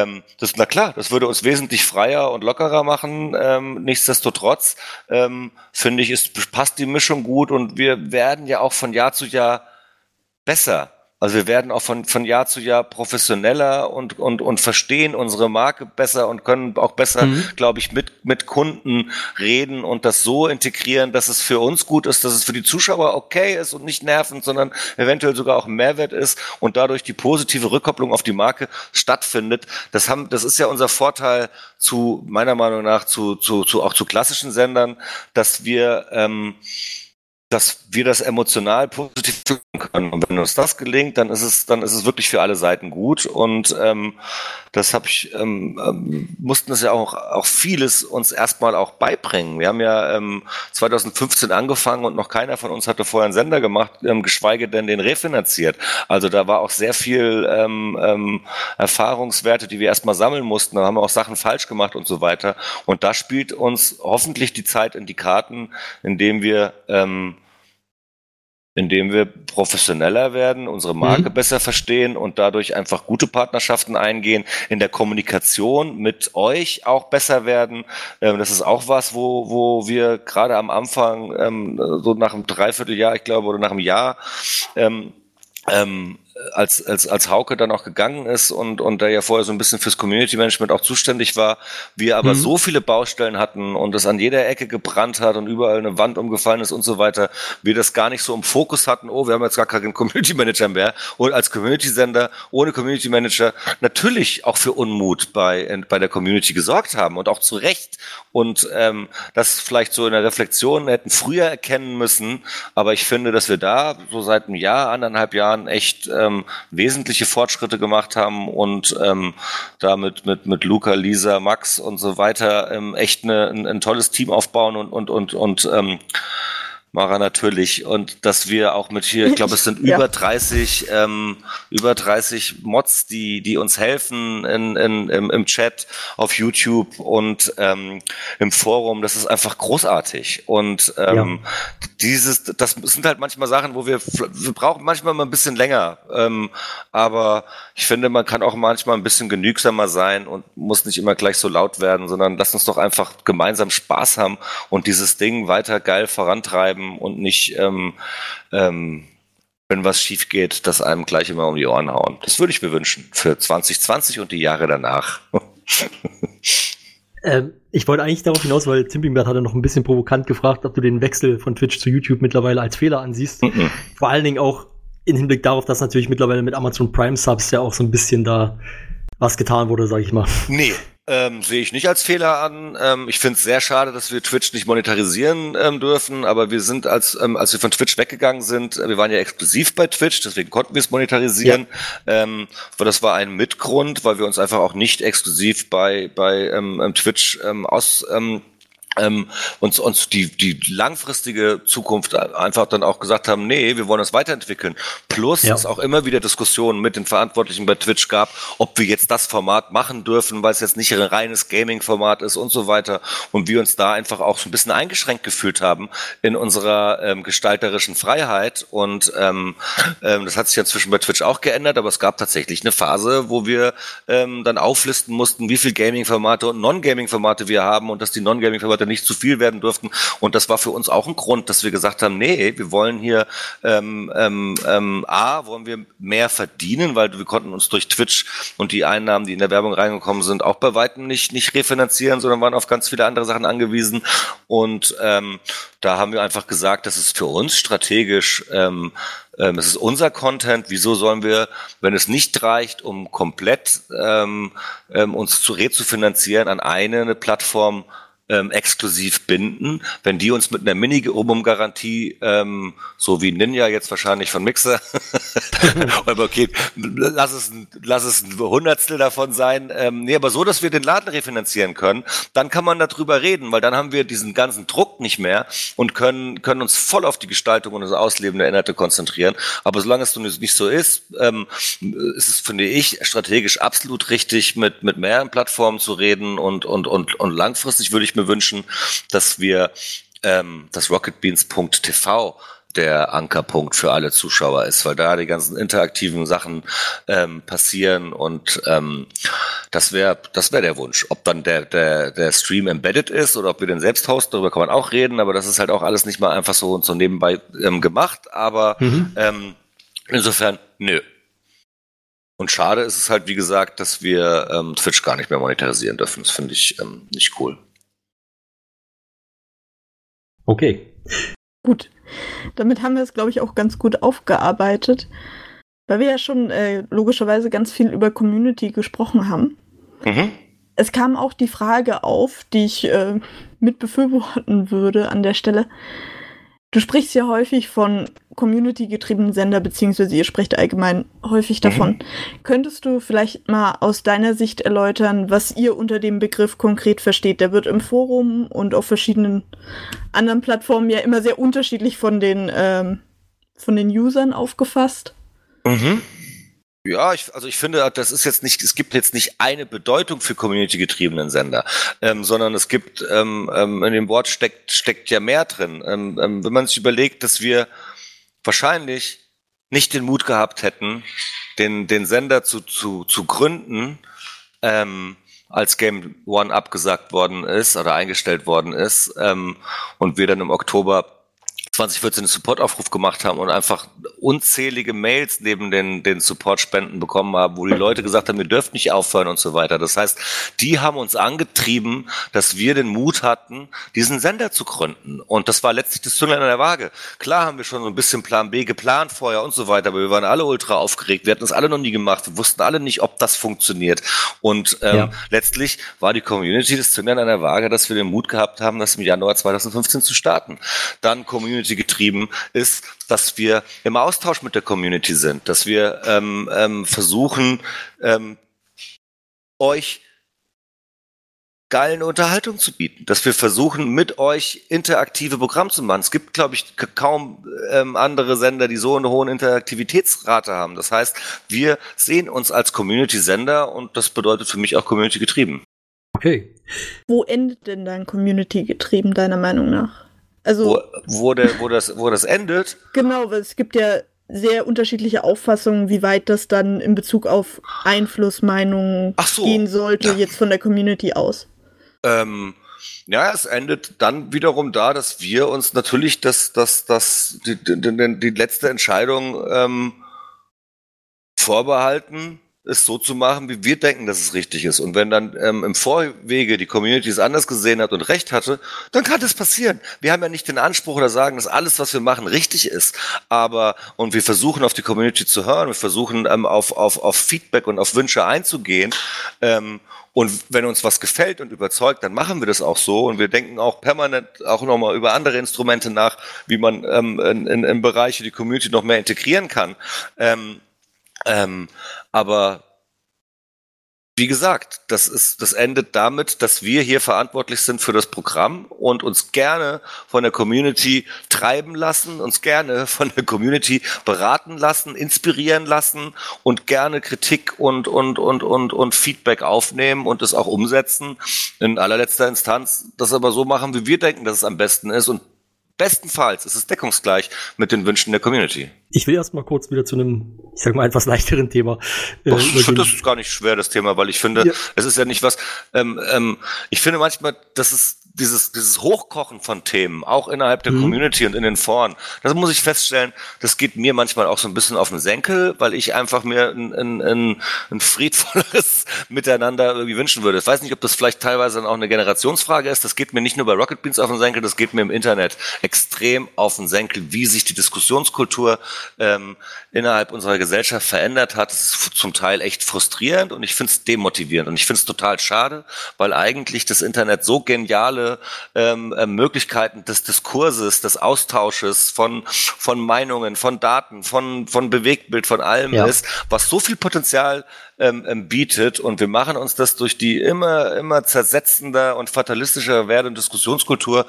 Das würde uns wesentlich freier und lockerer machen. Nichtsdestotrotz finde ich, passt die Mischung gut und wir werden ja auch von Jahr zu Jahr besser. Also wir werden auch von Jahr zu Jahr professioneller und verstehen unsere Marke besser und können auch besser, glaube ich, mit Kunden reden und das so integrieren, dass es für uns gut ist, dass es für die Zuschauer okay ist und nicht nervend, sondern eventuell sogar auch ein Mehrwert ist und dadurch die positive Rückkopplung auf die Marke stattfindet. Das ist ja unser Vorteil meiner Meinung nach auch zu klassischen Sendern, dass wir das emotional positiv fühlen können. Und wenn uns das gelingt, dann ist es wirklich für alle Seiten gut. Und mussten es ja auch vieles uns erstmal auch beibringen. Wir haben ja 2015 angefangen und noch keiner von uns hatte vorher einen Sender gemacht, geschweige denn den refinanziert. Also da war auch sehr viel Erfahrungswerte, die wir erstmal sammeln mussten. Da haben wir auch Sachen falsch gemacht und so weiter. Und da spielt uns hoffentlich die Zeit in die Karten, indem wir professioneller werden, unsere Marke besser verstehen und dadurch einfach gute Partnerschaften eingehen, in der Kommunikation mit euch auch besser werden. Das ist auch was, wo wir gerade am Anfang, so nach einem Dreivierteljahr, ich glaube, oder nach einem Jahr, als Hauke dann auch gegangen ist und der ja vorher so ein bisschen fürs Community Management auch zuständig war, wir aber so viele Baustellen hatten und es an jeder Ecke gebrannt hat und überall eine Wand umgefallen ist und so weiter, wir das gar nicht so im Fokus hatten, wir haben jetzt gar keinen Community Manager mehr, und als Community-Sender ohne Community Manager natürlich auch für Unmut bei der Community gesorgt haben und auch zu Recht, und das vielleicht so in der Reflexion hätten früher erkennen müssen, aber ich finde, dass wir da so seit einem Jahr, 1,5 Jahren echt wesentliche Fortschritte gemacht haben und da mit Luca, Lisa, Max und so weiter echt ein tolles Team aufbauen und Mara natürlich, und dass wir auch mit hier, ich glaube, es sind über 30 Mods, die uns helfen im Chat, auf YouTube und im Forum. Das ist einfach großartig, und das sind halt manchmal Sachen, wo wir brauchen manchmal mal ein bisschen länger, aber ich finde, man kann auch manchmal ein bisschen genügsamer sein und muss nicht immer gleich so laut werden, sondern lass uns doch einfach gemeinsam Spaß haben und dieses Ding weiter geil vorantreiben und nicht, wenn was schief geht, das einem gleich immer um die Ohren hauen. Das würde ich mir wünschen für 2020 und die Jahre danach. Ich wollte eigentlich darauf hinaus, weil Timpimbert hatte noch ein bisschen provokant gefragt, ob du den Wechsel von Twitch zu YouTube mittlerweile als Fehler ansiehst. Vor allen Dingen auch im Hinblick darauf, dass natürlich mittlerweile mit Amazon Prime Subs ja auch so ein bisschen da was getan wurde, sag ich mal. Nee. Sehe ich nicht als Fehler an. Ich finde es sehr schade, dass wir Twitch nicht monetarisieren dürfen, aber wir sind, als wir von Twitch weggegangen sind, wir waren ja exklusiv bei Twitch, deswegen konnten wir es monetarisieren. Ja. Aber das war ein Mitgrund, weil wir uns einfach auch nicht exklusiv bei Twitch uns die langfristige Zukunft einfach dann auch gesagt haben, nee, wir wollen das weiterentwickeln. Plus es auch immer wieder Diskussionen mit den Verantwortlichen bei Twitch gab, ob wir jetzt das Format machen dürfen, weil es jetzt nicht ein reines Gaming-Format ist und so weiter. Und wir uns da einfach auch so ein bisschen eingeschränkt gefühlt haben in unserer gestalterischen Freiheit. Und das hat sich inzwischen bei Twitch auch geändert, aber es gab tatsächlich eine Phase, wo wir dann auflisten mussten, wie viel Gaming-Formate und Non-Gaming-Formate wir haben und dass die Non-Gaming-Formate nicht zu viel werden durften. Und das war für uns auch ein Grund, dass wir gesagt haben, nee, wir wollen hier wollen wir mehr verdienen, weil wir konnten uns durch Twitch und die Einnahmen, die in der Werbung reingekommen sind, auch bei weitem nicht refinanzieren, sondern waren auf ganz viele andere Sachen angewiesen. Und da haben wir einfach gesagt, das ist für uns strategisch, es ist unser Content, wieso sollen wir, wenn es nicht reicht, um komplett uns zu refinanzieren, an eine Plattform exklusiv binden, wenn die uns mit einer Minimum-Garantie, so wie Ninja jetzt wahrscheinlich von Mixer, aber okay, lass es ein Hundertstel davon sein, aber so, dass wir den Laden refinanzieren können, dann kann man darüber reden, weil dann haben wir diesen ganzen Druck nicht mehr und können uns voll auf die Gestaltung und das Ausleben der Inhalte konzentrieren, aber solange es nicht so ist, ist es, finde ich, strategisch absolut richtig, mit mehreren Plattformen zu reden und langfristig würde ich mir wünschen, dass wir das RocketBeans.tv der Ankerpunkt für alle Zuschauer ist, weil da die ganzen interaktiven Sachen passieren und das wäre der Wunsch. Ob dann der Stream embedded ist oder ob wir den selbst hosten, darüber kann man auch reden, aber das ist halt auch alles nicht mal einfach so nebenbei gemacht, aber insofern, nö. Und schade ist es halt, wie gesagt, dass wir Twitch gar nicht mehr monetarisieren dürfen. Das finde ich nicht cool. Okay. Gut. Damit haben wir es, glaube ich, auch ganz gut aufgearbeitet, weil wir ja schon logischerweise ganz viel über Community gesprochen haben. Es kam auch die Frage auf, die ich mit befürworten würde an der Stelle. Du sprichst ja häufig von community-getriebenen Sender, beziehungsweise ihr sprecht allgemein häufig davon. Könntest du vielleicht mal aus deiner Sicht erläutern, was ihr unter dem Begriff konkret versteht? Der wird im Forum und auf verschiedenen anderen Plattformen ja immer sehr unterschiedlich von den Usern aufgefasst. Ja, ich finde, es gibt jetzt nicht eine Bedeutung für community-getriebenen Sender, sondern es gibt, in dem Wort steckt ja mehr drin. Wenn man sich überlegt, dass wir wahrscheinlich nicht den Mut gehabt hätten, den Sender zu gründen, als Game One abgesagt worden ist oder eingestellt worden ist, und wir dann im Oktober 2014 einen Supportaufruf gemacht haben und einfach unzählige Mails neben den Supportspenden bekommen haben, wo die Leute gesagt haben, ihr dürft nicht aufhören und so weiter. Das heißt, die haben uns angetrieben, dass wir den Mut hatten, diesen Sender zu gründen. Und das war letztlich das Zünglein an der Waage. Klar haben wir schon so ein bisschen Plan B geplant vorher und so weiter, aber wir waren alle ultra aufgeregt. Wir hatten das alle noch nie gemacht. Wir wussten alle nicht, ob das funktioniert. Und letztlich war die Community das Zünglein an der Waage, dass wir den Mut gehabt haben, das im Januar 2015 zu starten. Dann Community getrieben ist, dass wir im Austausch mit der Community sind, dass wir versuchen, euch geile Unterhaltung zu bieten, dass wir versuchen, mit euch interaktive Programme zu machen. Es gibt, glaube ich, kaum andere Sender, die so eine hohe Interaktivitätsrate haben. Das heißt, wir sehen uns als Community-Sender und das bedeutet für mich auch Community getrieben. Okay. Wo endet denn dann Community getrieben, deiner Meinung nach? Also Wo das endet? genau, weil es gibt ja sehr unterschiedliche Auffassungen, wie weit das dann in Bezug auf Einflussmeinungen gehen sollte, jetzt von der Community aus. Es endet dann wiederum da, dass wir uns natürlich die letzte Entscheidung vorbehalten, es so zu machen, wie wir denken, dass es richtig ist. Und wenn dann im Vorwege die Community es anders gesehen hat und recht hatte, dann kann das passieren. Wir haben ja nicht den Anspruch oder sagen, dass alles, was wir machen, richtig ist. Und wir versuchen auf die Community zu hören, wir versuchen auf Feedback und auf Wünsche einzugehen. Und wenn uns was gefällt und überzeugt, dann machen wir das auch so. Und wir denken auch permanent auch nochmal über andere Instrumente nach, wie man in Bereiche die Community noch mehr integrieren kann. Aber wie gesagt, das endet damit, dass wir hier verantwortlich sind für das Programm und uns gerne von der Community treiben lassen, uns gerne von der Community beraten lassen, inspirieren lassen und gerne Kritik und Feedback aufnehmen und es auch umsetzen. In allerletzter Instanz das aber so machen, wie wir denken, dass es am besten ist, und bestenfalls ist es deckungsgleich mit den Wünschen der Community. Ich will erst mal kurz wieder zu einem, ich sag mal, etwas leichteren Thema. Ich finde, das ist gar nicht schwer, das Thema, weil ich finde, es ist ja nicht was, ich finde manchmal, dass es dieses Hochkochen von Themen, auch innerhalb der Community und in den Foren, das muss ich feststellen, das geht mir manchmal auch so ein bisschen auf den Senkel, weil ich einfach mir ein friedvolleres Miteinander irgendwie wünschen würde. Ich weiß nicht, ob das vielleicht teilweise dann auch eine Generationsfrage ist, das geht mir nicht nur bei Rocket Beans auf den Senkel, das geht mir im Internet extrem auf den Senkel, wie sich die Diskussionskultur innerhalb unserer Gesellschaft verändert hat. Das ist zum Teil echt frustrierend und ich finde es demotivierend und ich finde es total schade, weil eigentlich das Internet so geniale Möglichkeiten des Diskurses, des Austausches von Meinungen, von Daten, von Bewegtbild, von allem ist, was so viel Potenzial bietet, und wir machen uns das durch die immer zersetzender und fatalistischer werdende Diskussionskultur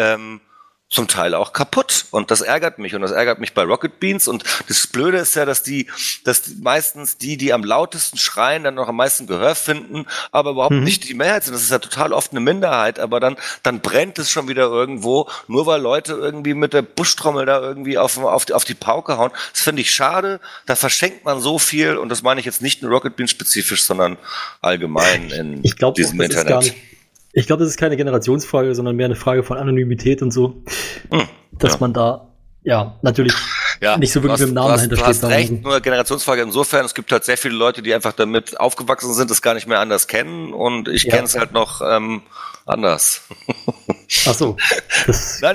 zum Teil auch kaputt, und das ärgert mich, und das ärgert mich bei Rocket Beans. Und das Blöde ist ja, dass meistens die am lautesten schreien, dann noch am meisten Gehör finden, aber überhaupt nicht die Mehrheit sind. Das ist ja total oft eine Minderheit, aber dann brennt es schon wieder irgendwo, nur weil Leute irgendwie mit der Buschtrommel da irgendwie auf die Pauke hauen. Das finde ich schade, da verschenkt man so viel, und das meine ich jetzt nicht nur Rocket Beans spezifisch, sondern allgemein in diesem Internet. Ich glaube, das ist keine Generationsfrage, sondern mehr eine Frage von Anonymität und so. Dass man da, natürlich nicht so wirklich mit dem Namen dahinter steht. Du hast recht, nur Generationsfrage insofern, es gibt halt sehr viele Leute, die einfach damit aufgewachsen sind, das gar nicht mehr anders kennen, und ich kenne es halt noch anders. Ach so. Nein,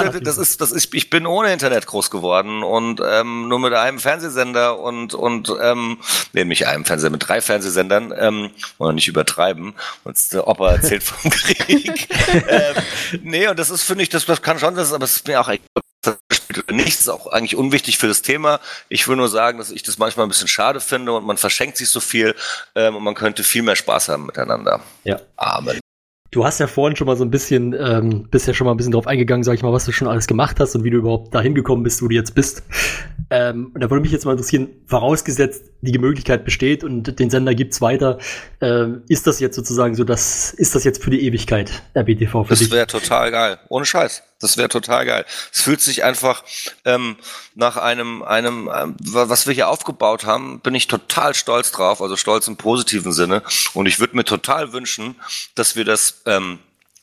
ich bin ohne Internet groß geworden und nur mit einem Fernsehsender und nicht einem Fernseher, mit 3 Fernsehsendern, wollen wir nicht übertreiben, und der Opa erzählt vom Krieg. Und das ist, finde ich, das kann schon sein, aber es ist mir auch nichts, ist auch eigentlich unwichtig für das Thema. Ich will nur sagen, dass ich das manchmal ein bisschen schade finde und man verschenkt sich so viel und man könnte viel mehr Spaß haben miteinander. Ja. Amen. Du hast ja vorhin schon mal so ein bisschen, bist ja schon mal ein bisschen drauf eingegangen, sag ich mal, was du schon alles gemacht hast und wie du überhaupt dahin gekommen bist, wo du jetzt bist. Und da würde mich jetzt mal interessieren, vorausgesetzt, die Möglichkeit besteht und den Sender gibt's weiter, ist das jetzt sozusagen so, ist das jetzt für die Ewigkeit, RBTV für dich? Das wäre total geil. Ohne Scheiß. Das wäre total geil. Es fühlt sich einfach nach einem, was wir hier aufgebaut haben, bin ich total stolz drauf, also stolz im positiven Sinne. Und ich würde mir total wünschen, dass wir das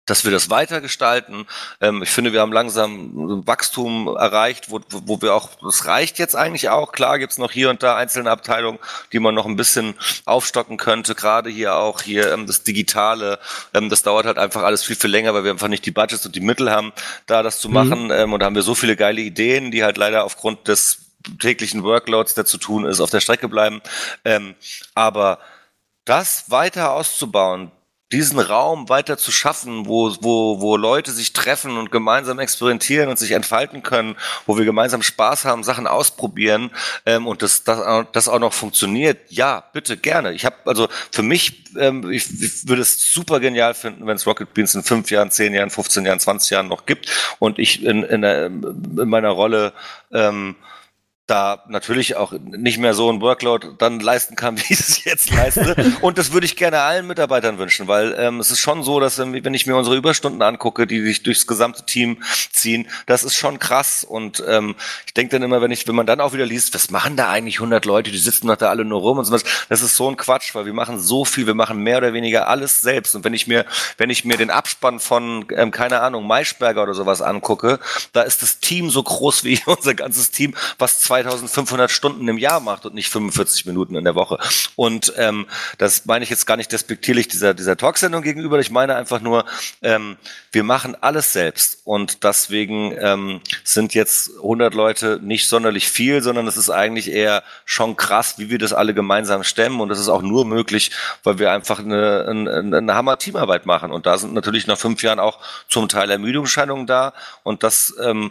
dass wir das weiter gestalten. Ich finde, wir haben langsam Wachstum erreicht, wo wir auch, das reicht jetzt eigentlich auch. Klar gibt's noch hier und da einzelne Abteilungen, die man noch ein bisschen aufstocken könnte. Gerade hier das Digitale, das dauert halt einfach alles viel, viel länger, weil wir einfach nicht die Budgets und die Mittel haben, da das zu machen. Und da haben wir so viele geile Ideen, die halt leider aufgrund des täglichen Workloads, der zu tun ist, auf der Strecke bleiben. Aber das weiter auszubauen, diesen Raum weiter zu schaffen, wo Leute sich treffen und gemeinsam experimentieren und sich entfalten können, wo wir gemeinsam Spaß haben, Sachen ausprobieren, und das auch noch funktioniert, ja, bitte, gerne. Ich habe, also für mich, ich würde es super genial finden, wenn es Rocket Beans in 5 Jahren, 10 Jahren, 15 Jahren, 20 Jahren noch gibt und ich in meiner Rolle da natürlich auch nicht mehr so ein Workload dann leisten kann, wie ich es jetzt leiste. Und das würde ich gerne allen Mitarbeitern wünschen, weil es ist schon so, dass wenn ich mir unsere Überstunden angucke, die sich durchs gesamte Team ziehen, das ist schon krass. Und ich denke dann immer, wenn man dann auch wieder liest, was machen da eigentlich 100 Leute, die sitzen doch da alle nur rum und so was. Das ist so ein Quatsch, weil wir machen so viel, wir machen mehr oder weniger alles selbst. Und wenn ich mir den Abspann von, keine Ahnung, Maischberger oder sowas angucke, da ist das Team so groß wie unser ganzes Team, was 2500 Stunden im Jahr macht und nicht 45 Minuten in der Woche. Und das meine ich jetzt gar nicht despektierlich dieser Talksendung gegenüber. Ich meine einfach nur, wir machen alles selbst. Und deswegen sind jetzt 100 Leute nicht sonderlich viel, sondern es ist eigentlich eher schon krass, wie wir das alle gemeinsam stemmen. Und das ist auch nur möglich, weil wir einfach eine Hammer-Teamarbeit machen. Und da sind natürlich nach 5 Jahren auch zum Teil Ermüdungserscheinungen da. Und das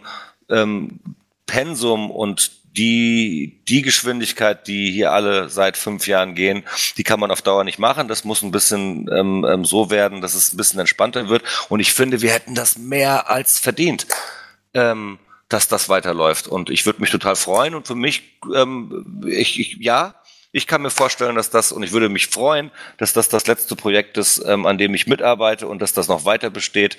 Pensum und die Geschwindigkeit, die hier alle seit 5 Jahren gehen, die kann man auf Dauer nicht machen. Das muss ein bisschen so werden, dass es ein bisschen entspannter wird. Und ich finde, wir hätten das mehr als verdient, dass das weiterläuft. Und ich würde mich total freuen. Und für mich, ich kann mir vorstellen, und ich würde mich freuen, dass das letzte Projekt ist, an dem ich mitarbeite und dass das noch weiter besteht,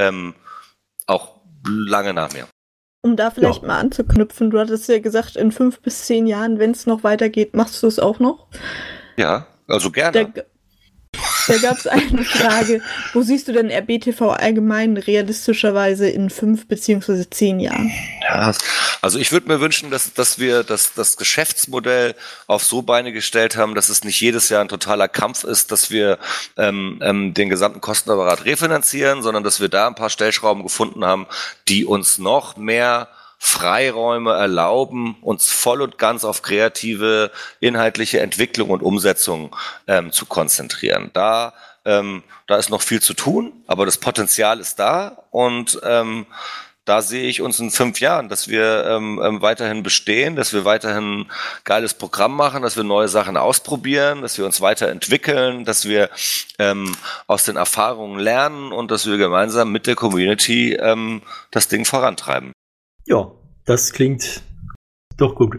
auch lange nach mir. Um da vielleicht mal anzuknüpfen, du hattest ja gesagt, in 5 bis 10 Jahren, wenn es noch weitergeht, machst du es auch noch? Ja, also gerne. Da gab es eine Frage, wo siehst du denn RBTV allgemein realistischerweise in 5 beziehungsweise 10 Jahren? Ja, also ich würde mir wünschen, dass wir das Geschäftsmodell auf so Beine gestellt haben, dass es nicht jedes Jahr ein totaler Kampf ist, dass wir den gesamten Kostenapparat refinanzieren, sondern dass wir da ein paar Stellschrauben gefunden haben, die uns noch mehr Freiräume erlauben, uns voll und ganz auf kreative, inhaltliche Entwicklung und Umsetzung zu konzentrieren. Da ist noch viel zu tun, aber das Potenzial ist da und da sehe ich uns in 5 Jahren, dass wir weiterhin bestehen, dass wir weiterhin ein geiles Programm machen, dass wir neue Sachen ausprobieren, dass wir uns weiterentwickeln, dass wir aus den Erfahrungen lernen und dass wir gemeinsam mit der Community das Ding vorantreiben. Ja, das klingt doch gut.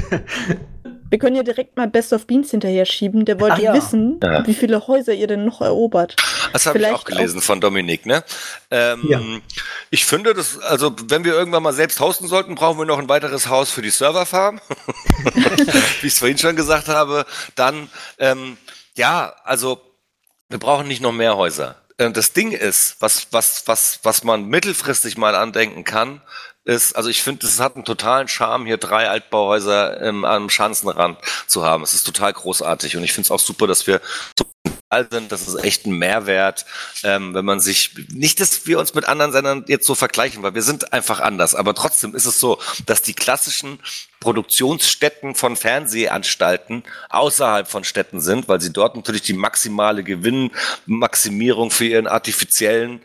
Wir können ja direkt mal Best of Beans hinterher schieben. Der wollte wissen, wie viele Häuser ihr denn noch erobert. Das habe ich auch gelesen von Dominik, ne? Ich finde, also wenn wir irgendwann mal selbst hosten sollten, brauchen wir noch ein weiteres Haus für die Serverfarm. Wie ich es vorhin schon gesagt habe. Dann, also wir brauchen nicht noch mehr Häuser. Das Ding ist, was man mittelfristig mal andenken kann, ist, also ich finde, es hat einen totalen Charme, hier 3 Altbauhäuser am Schanzenrand zu haben. Es ist total großartig und ich finde es auch super, dass wir so sind. Das ist echt ein Mehrwert, wenn man sich, nicht, dass wir uns mit anderen Sendern jetzt so vergleichen, weil wir sind einfach anders, aber trotzdem ist es so, dass die klassischen Produktionsstätten von Fernsehanstalten außerhalb von Städten sind, weil sie dort natürlich die maximale Gewinnmaximierung für ihr artifizielles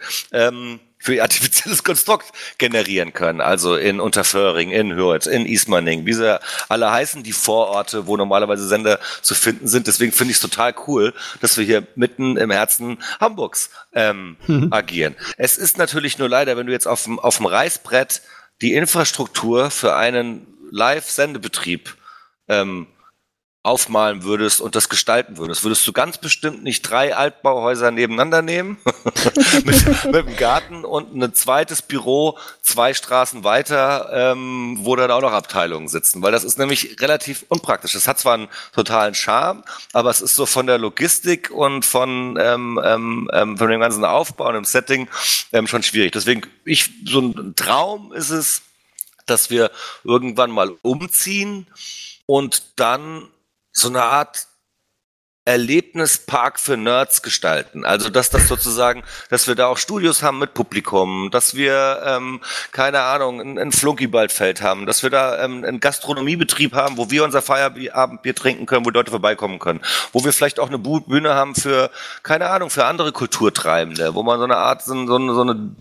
Konstrukt generieren können. Also in Unterföhring, in Hürth, in Ismaning, wie sie alle heißen, die Vororte, wo normalerweise Sender zu finden sind. Deswegen finde ich es total cool, dass wir hier mitten im Herzen Hamburgs agieren. Es ist natürlich nur leider, wenn du jetzt auf dem Reißbrett die Infrastruktur für einen Live-Sendebetrieb aufmalen würdest und das gestalten würdest du ganz bestimmt nicht 3 Altbauhäuser nebeneinander nehmen mit einem Garten und ein zweites Büro 2 Straßen weiter, wo dann auch noch Abteilungen sitzen, weil das ist nämlich relativ unpraktisch. Das hat zwar einen totalen Charme, aber es ist so von der Logistik und von dem ganzen Aufbau und dem Setting schon schwierig. Deswegen, so ein Traum ist es, dass wir irgendwann mal umziehen und dann so eine Art Erlebnispark für Nerds gestalten. Also, dass wir da auch Studios haben mit Publikum, dass wir, keine Ahnung, ein Flunkyballfeld haben, dass wir da einen Gastronomiebetrieb haben, wo wir unser Feierabendbier trinken können, wo Leute vorbeikommen können, wo wir vielleicht auch eine Bühne haben für, keine Ahnung, für andere Kulturtreibende, wo man so eine Art, so eine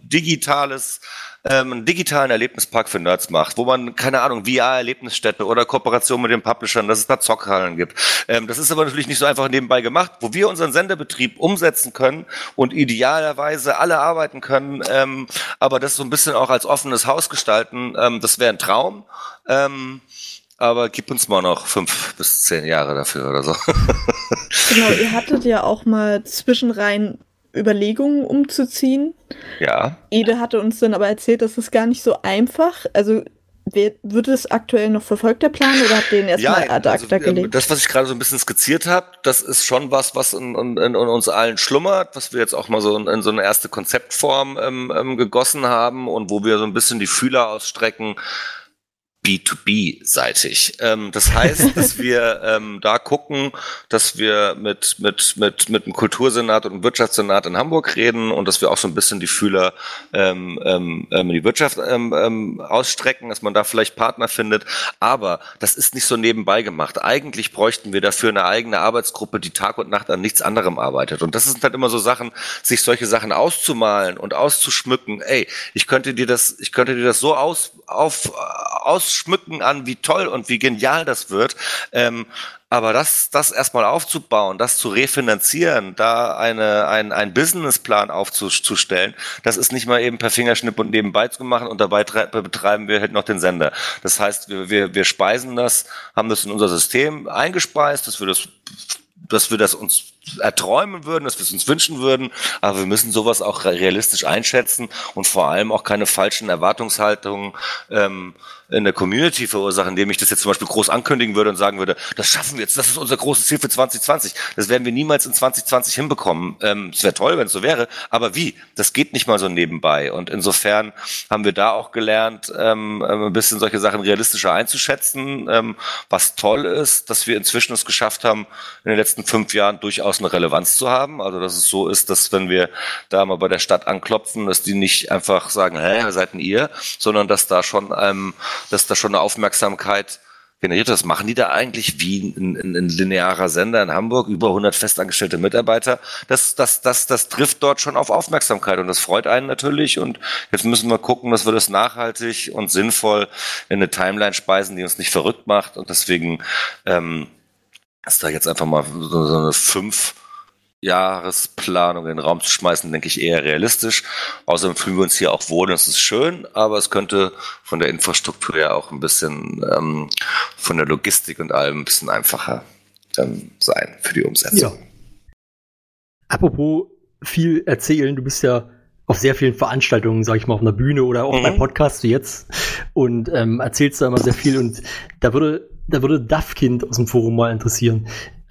einen digitalen Erlebnispark für Nerds macht, wo man, keine Ahnung, VR-Erlebnisstätte oder Kooperation mit den Publishern, dass es da Zockhallen gibt. Das ist aber natürlich nicht so einfach nebenbei gemacht, wo wir unseren Sendebetrieb umsetzen können und idealerweise alle arbeiten können, aber das so ein bisschen auch als offenes Haus gestalten, das wäre ein Traum. Aber gib uns mal noch 5 bis 10 Jahre dafür oder so. Genau, ihr hattet ja auch mal zwischenrein Überlegungen umzuziehen. Ja. Ede hatte uns dann aber erzählt, das ist gar nicht so einfach. Also wird es aktuell noch verfolgt, der Plan, oder habt ihr ihn erstmal ad acta gelegt? Das, was ich gerade so ein bisschen skizziert habe, das ist schon was in uns allen schlummert, was wir jetzt auch mal so in so eine erste Konzeptform gegossen haben und wo wir so ein bisschen die Fühler ausstrecken, B2B-seitig. Das heißt, dass wir da gucken, dass wir mit dem Kultursenat und dem Wirtschaftssenat in Hamburg reden und dass wir auch so ein bisschen die Fühler in die Wirtschaft ausstrecken, dass man da vielleicht Partner findet. Aber das ist nicht so nebenbei gemacht. Eigentlich bräuchten wir dafür eine eigene Arbeitsgruppe, die Tag und Nacht an nichts anderem arbeitet. Und das sind halt immer so Sachen, sich solche Sachen auszumalen und auszuschmücken. Ey, ich könnte dir das so ausschmücken an, wie toll und wie genial das wird. Aber das erstmal aufzubauen, das zu refinanzieren, da einen Businessplan aufzustellen, das ist nicht mal eben per Fingerschnipp und nebenbei zu machen und dabei betreiben wir halt noch den Sender. Das heißt, wir speisen das, haben das in unser System eingespeist, dass wir das uns erträumen würden, dass wir es uns wünschen würden, aber wir müssen sowas auch realistisch einschätzen und vor allem auch keine falschen Erwartungshaltungen in der Community verursachen, indem ich das jetzt zum Beispiel groß ankündigen würde und sagen würde, das schaffen wir jetzt, das ist unser großes Ziel für 2020. Das werden wir niemals in 2020 hinbekommen. Es wäre toll, wenn es so wäre, aber wie? Das geht nicht mal so nebenbei. Und insofern haben wir da auch gelernt, ein bisschen solche Sachen realistischer einzuschätzen, was toll ist, dass wir inzwischen es geschafft haben, in den letzten 5 Jahren durchaus eine Relevanz zu haben. Also dass es so ist, dass wenn wir da mal bei der Stadt anklopfen, dass die nicht einfach sagen, wer seid denn ihr, sondern dass da schon eine Aufmerksamkeit generiert. Das machen die da eigentlich wie ein linearer Sender in Hamburg, über 100 festangestellte Mitarbeiter. Das trifft dort schon auf Aufmerksamkeit und das freut einen natürlich. Und jetzt müssen wir gucken, dass wir das nachhaltig und sinnvoll in eine Timeline speisen, die uns nicht verrückt macht. Und deswegen ist da jetzt einfach mal so eine 5-Jahresplanung in den Raum zu schmeißen, denke ich, eher realistisch. Außerdem fühlen wir uns hier auch wohl, das ist schön, aber es könnte von der Infrastruktur ja auch ein bisschen von der Logistik und allem ein bisschen einfacher sein für die Umsetzung. Ja. Apropos viel erzählen, du bist ja auf sehr vielen Veranstaltungen, sag ich mal, auf einer Bühne oder auch bei Podcasts wie jetzt und erzählst da immer sehr viel und da würde Duffkind aus dem Forum mal interessieren.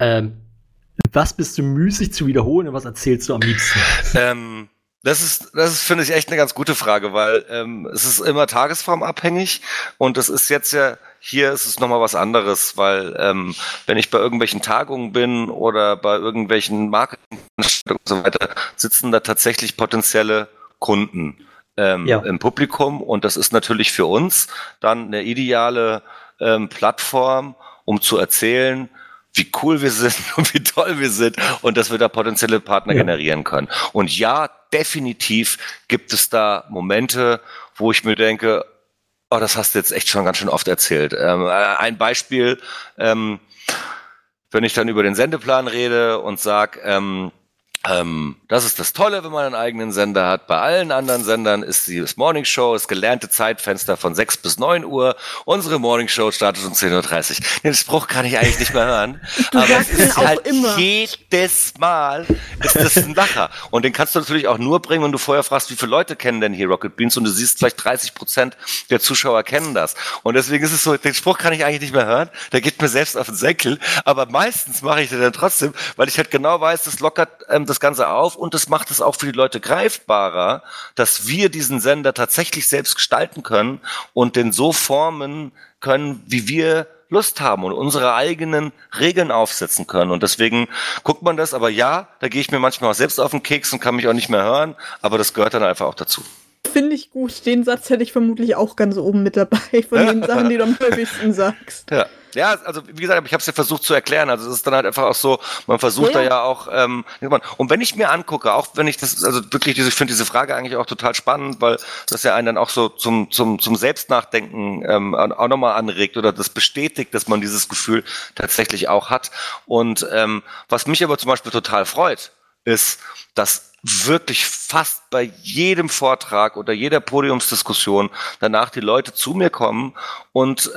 Was bist du müßig zu wiederholen und was erzählst du am liebsten? Das ist, finde ich, echt eine ganz gute Frage, weil es ist immer tagesformabhängig und das ist jetzt ja, hier ist es nochmal was anderes, weil wenn ich bei irgendwelchen Tagungen bin oder bei irgendwelchen Marketingveranstaltungen und so weiter, sitzen da tatsächlich potenzielle Kunden im Publikum und das ist natürlich für uns dann eine ideale Plattform, um zu erzählen, wie cool wir sind und wie toll wir sind und dass wir da potenzielle Partner generieren können. Und ja, definitiv gibt es da Momente, wo ich mir denke, oh, das hast du jetzt echt schon ganz schön oft erzählt. Ein Beispiel, wenn ich dann über den Sendeplan rede und sag, Das ist das Tolle, wenn man einen eigenen Sender hat. Bei allen anderen Sendern ist das Morning Show, das gelernte Zeitfenster von 6 bis 9 Uhr. Unsere Morning Show startet um 10.30 Uhr. Den Spruch kann ich eigentlich nicht mehr hören. Du aber sagst es ihn ist auch halt immer. jedes Mal ist das ein Lacher. Und den kannst du natürlich auch nur bringen, wenn du vorher fragst, wie viele Leute kennen denn hier Rocket Beans? Und du siehst, vielleicht 30% der Zuschauer kennen das. Und deswegen ist es so, den Spruch kann ich eigentlich nicht mehr hören. Der geht mir selbst auf den Senkel. Aber meistens mache ich den dann trotzdem, weil ich halt genau weiß, das lockert das Ganze auf und das macht es auch für die Leute greifbarer, dass wir diesen Sender tatsächlich selbst gestalten können und den so formen können, wie wir Lust haben und unsere eigenen Regeln aufsetzen können. Und deswegen guckt man das, aber ja, da gehe ich mir manchmal auch selbst auf den Keks und kann mich auch nicht mehr hören, aber das gehört dann einfach auch dazu. Finde ich gut. Den Satz hätte ich vermutlich auch ganz oben mit dabei, von den Sachen, die du am häufigsten sagst. Ja, also wie gesagt, ich habe es ja versucht zu erklären. Also es ist dann halt einfach auch so, man versucht da ja auch, und wenn ich mir angucke, auch wenn ich das, also wirklich, ich finde diese Frage eigentlich auch total spannend, weil das ja einen dann auch so zum Selbstnachdenken auch nochmal anregt oder das bestätigt, dass man dieses Gefühl tatsächlich auch hat. Und was mich aber zum Beispiel total freut, ist, dass wirklich fast bei jedem Vortrag oder jeder Podiumsdiskussion danach die Leute zu mir kommen und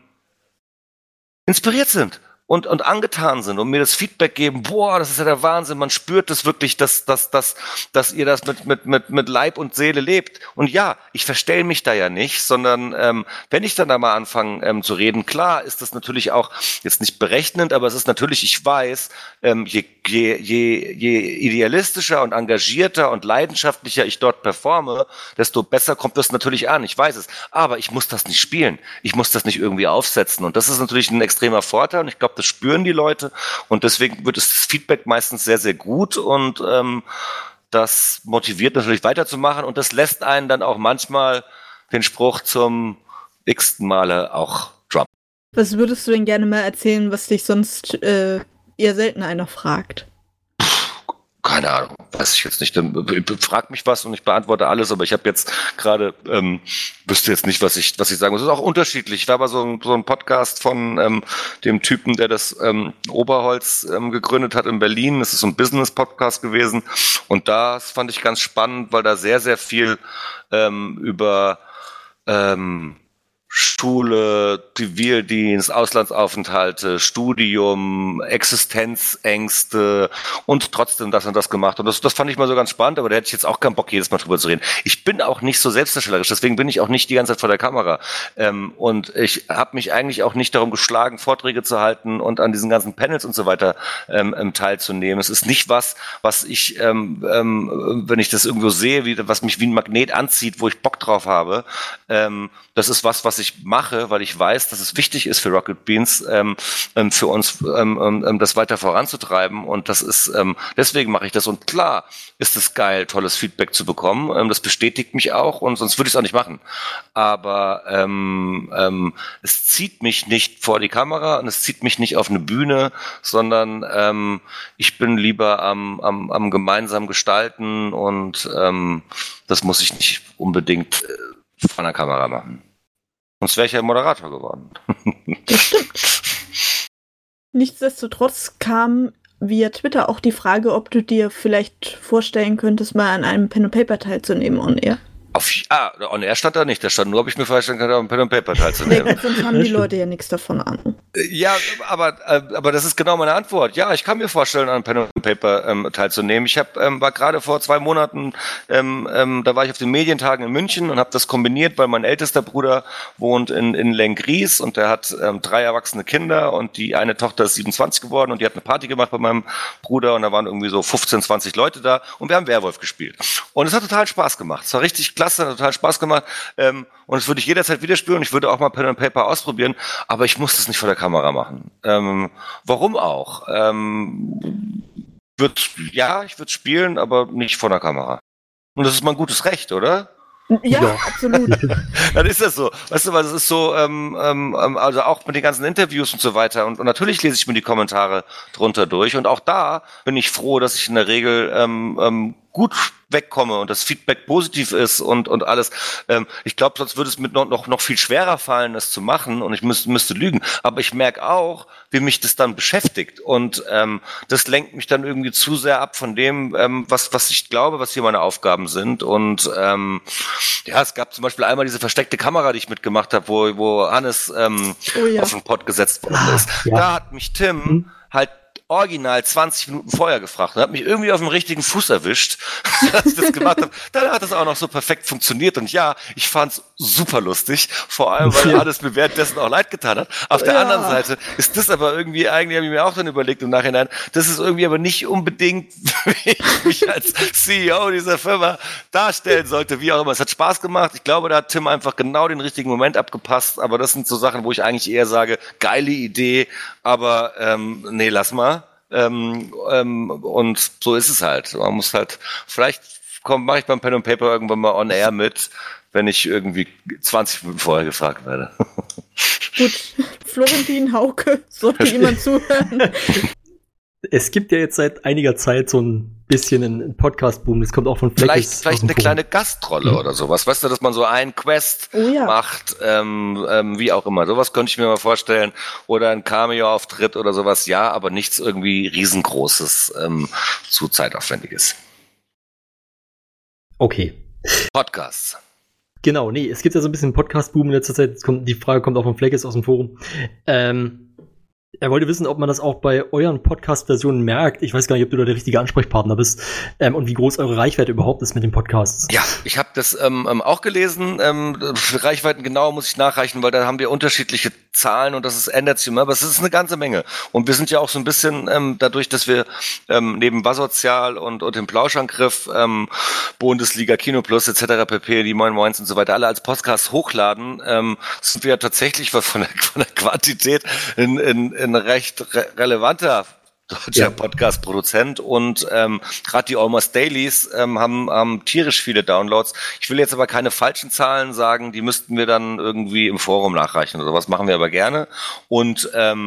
inspiriert sind und angetan sind und mir das Feedback geben, boah, das ist ja der Wahnsinn, man spürt das wirklich, dass ihr das mit Leib und Seele lebt. Und ja, ich verstell mich da ja nicht, sondern wenn ich dann da mal anfange zu reden, klar ist das natürlich auch jetzt nicht berechnend, aber es ist natürlich, ich weiß, je idealistischer und engagierter und leidenschaftlicher ich dort performe, desto besser kommt das natürlich an, ich weiß es. Aber ich muss das nicht spielen, ich muss das nicht irgendwie aufsetzen und das ist natürlich ein extremer Vorteil und ich glaube, das spüren die Leute und deswegen wird das Feedback meistens sehr, sehr gut und das motiviert natürlich weiterzumachen und das lässt einen dann auch manchmal den Spruch zum x-ten Male auch droppen. Was würdest du denn gerne mal erzählen, was dich sonst eher selten einer fragt? Keine Ahnung, weiß ich jetzt nicht. Frag mich was und ich beantworte alles, aber ich habe jetzt gerade, wüsste jetzt nicht, was ich sagen muss. Es ist auch unterschiedlich. Ich war bei so einem Podcast von dem Typen, der das Oberholz gegründet hat in Berlin. Das ist so ein Business-Podcast gewesen und das fand ich ganz spannend, weil da sehr, sehr viel über Schule, Zivildienst, Auslandsaufenthalte, Studium, Existenzängste und trotzdem das und das gemacht. Und das fand ich mal so ganz spannend, aber da hätte ich jetzt auch keinen Bock, jedes Mal drüber zu reden. Ich bin auch nicht so selbstdarstellerisch, deswegen bin ich auch nicht die ganze Zeit vor der Kamera. Und ich habe mich eigentlich auch nicht darum geschlagen, Vorträge zu halten und an diesen ganzen Panels und so weiter teilzunehmen. Es ist nicht was ich, wenn ich das irgendwo sehe, was mich wie ein Magnet anzieht, wo ich Bock drauf habe, das ist was ich mache, weil ich weiß, dass es wichtig ist für Rocket Beans, für uns das weiter voranzutreiben und das ist, deswegen mache ich das und klar ist es geil, tolles Feedback zu bekommen, das bestätigt mich auch und sonst würde ich es auch nicht machen, aber es zieht mich nicht vor die Kamera und es zieht mich nicht auf eine Bühne, sondern ich bin lieber am gemeinsam gestalten und das muss ich nicht unbedingt vor der Kamera machen. Sonst wäre ich ja Moderator geworden. Das stimmt. Nichtsdestotrotz kam via Twitter auch die Frage, ob du dir vielleicht vorstellen könntest, mal an einem Pen and Paper teilzunehmen on Air. On Air stand da nicht. Da stand nur, ob ich mir vorstellen kann, am Pen and Paper teilzunehmen. Nee, sonst haben die Leute ja nichts davon an. Ja, aber das ist genau meine Antwort. Ja, ich kann mir vorstellen, an Pen and Paper teilzunehmen. Ich war gerade vor 2 Monaten, da war ich auf den Medientagen in München und habe das kombiniert, weil mein ältester Bruder wohnt in Lenggries und der hat 3 erwachsene Kinder und die eine Tochter ist 27 geworden und die hat eine Party gemacht bei meinem Bruder und da waren irgendwie so 15, 20 Leute da und wir haben Werwolf gespielt. Und es hat total Spaß gemacht. Es war richtig klasse, hat total Spaß gemacht. Und das würde ich jederzeit wieder spielen. Ich würde auch mal Pen and Paper ausprobieren, aber ich muss das nicht vor der Kamera machen. Warum auch? Ich würde spielen, aber nicht vor der Kamera. Und das ist mal ein gutes Recht, oder? Ja, absolut. Dann ist das so. Weißt du, weil das ist so, also auch mit den ganzen Interviews und so weiter. Und natürlich lese ich mir die Kommentare drunter durch. Und auch da bin ich froh, dass ich in der Regel gut wegkomme und das Feedback positiv ist und alles. Ich glaube, sonst würde es mir noch viel schwerer fallen, das zu machen und ich müsste lügen. Aber ich merke auch, wie mich das dann beschäftigt und das lenkt mich dann irgendwie zu sehr ab von dem, was ich glaube, was hier meine Aufgaben sind. Und es gab zum Beispiel einmal diese versteckte Kamera, die ich mitgemacht habe, wo Hannes auf den Pod gesetzt worden ist. Ja. Da hat mich Tim halt original 20 Minuten vorher gefragt und hat mich irgendwie auf dem richtigen Fuß erwischt, dass ich das gemacht habe. Dann hat das auch noch so perfekt funktioniert und ja, ich fand's super lustig, vor allem, weil alles mir währenddessen auch leid getan hat. Auf der anderen Seite ist das aber irgendwie, eigentlich habe ich mir auch dann überlegt im Nachhinein, das ist irgendwie aber nicht unbedingt, wie ich mich als CEO dieser Firma darstellen sollte, wie auch immer. Es hat Spaß gemacht. Ich glaube, da hat Tim einfach genau den richtigen Moment abgepasst, aber das sind so Sachen, wo ich eigentlich eher sage, geile Idee, aber nee, lass mal. Und so ist es halt. Man muss halt, vielleicht mache ich beim Pen and Paper irgendwann mal on air mit, wenn ich irgendwie 20 Minuten vorher gefragt werde. Gut, Florentin Hauke, sollte jemand zuhören. Es gibt ja jetzt seit einiger Zeit so ein bisschen einen Podcast-Boom. Das kommt auch von Fleckes. Vielleicht eine kleine Gastrolle oder sowas. Weißt du, dass man so einen Quest macht, wie auch immer. Sowas könnte ich mir mal vorstellen. Oder ein Cameo-Auftritt oder sowas. Ja, aber nichts irgendwie riesengroßes, zu zeitaufwendiges. Okay. Podcasts. Genau, nee, es gibt ja so ein bisschen Podcast-Boom in letzter Zeit. Die Frage kommt auch von Fleckes aus dem Forum. Er wollte wissen, ob man das auch bei euren Podcast-Versionen merkt. Ich weiß gar nicht, ob du da der richtige Ansprechpartner bist. Und wie groß eure Reichweite überhaupt ist mit den Podcasts. Ja, ich habe das auch gelesen. Für Reichweiten genau muss ich nachreichen, weil da haben wir unterschiedliche Zahlen und ändert sich immer. Aber es ist eine ganze Menge. Und wir sind ja auch so ein bisschen dadurch, dass wir neben Wassozial und dem Plauschangriff, Bundesliga, Kino Plus etc. pp, die Moin Moins und so weiter, alle als Podcast hochladen, sind wir ja tatsächlich von der Quantität ein recht relevanter deutscher Podcast-Produzent und gerade die Almost Dailies haben tierisch viele Downloads. Ich will jetzt aber keine falschen Zahlen sagen, die müssten wir dann irgendwie im Forum nachreichen oder sowas, machen wir aber gerne. Und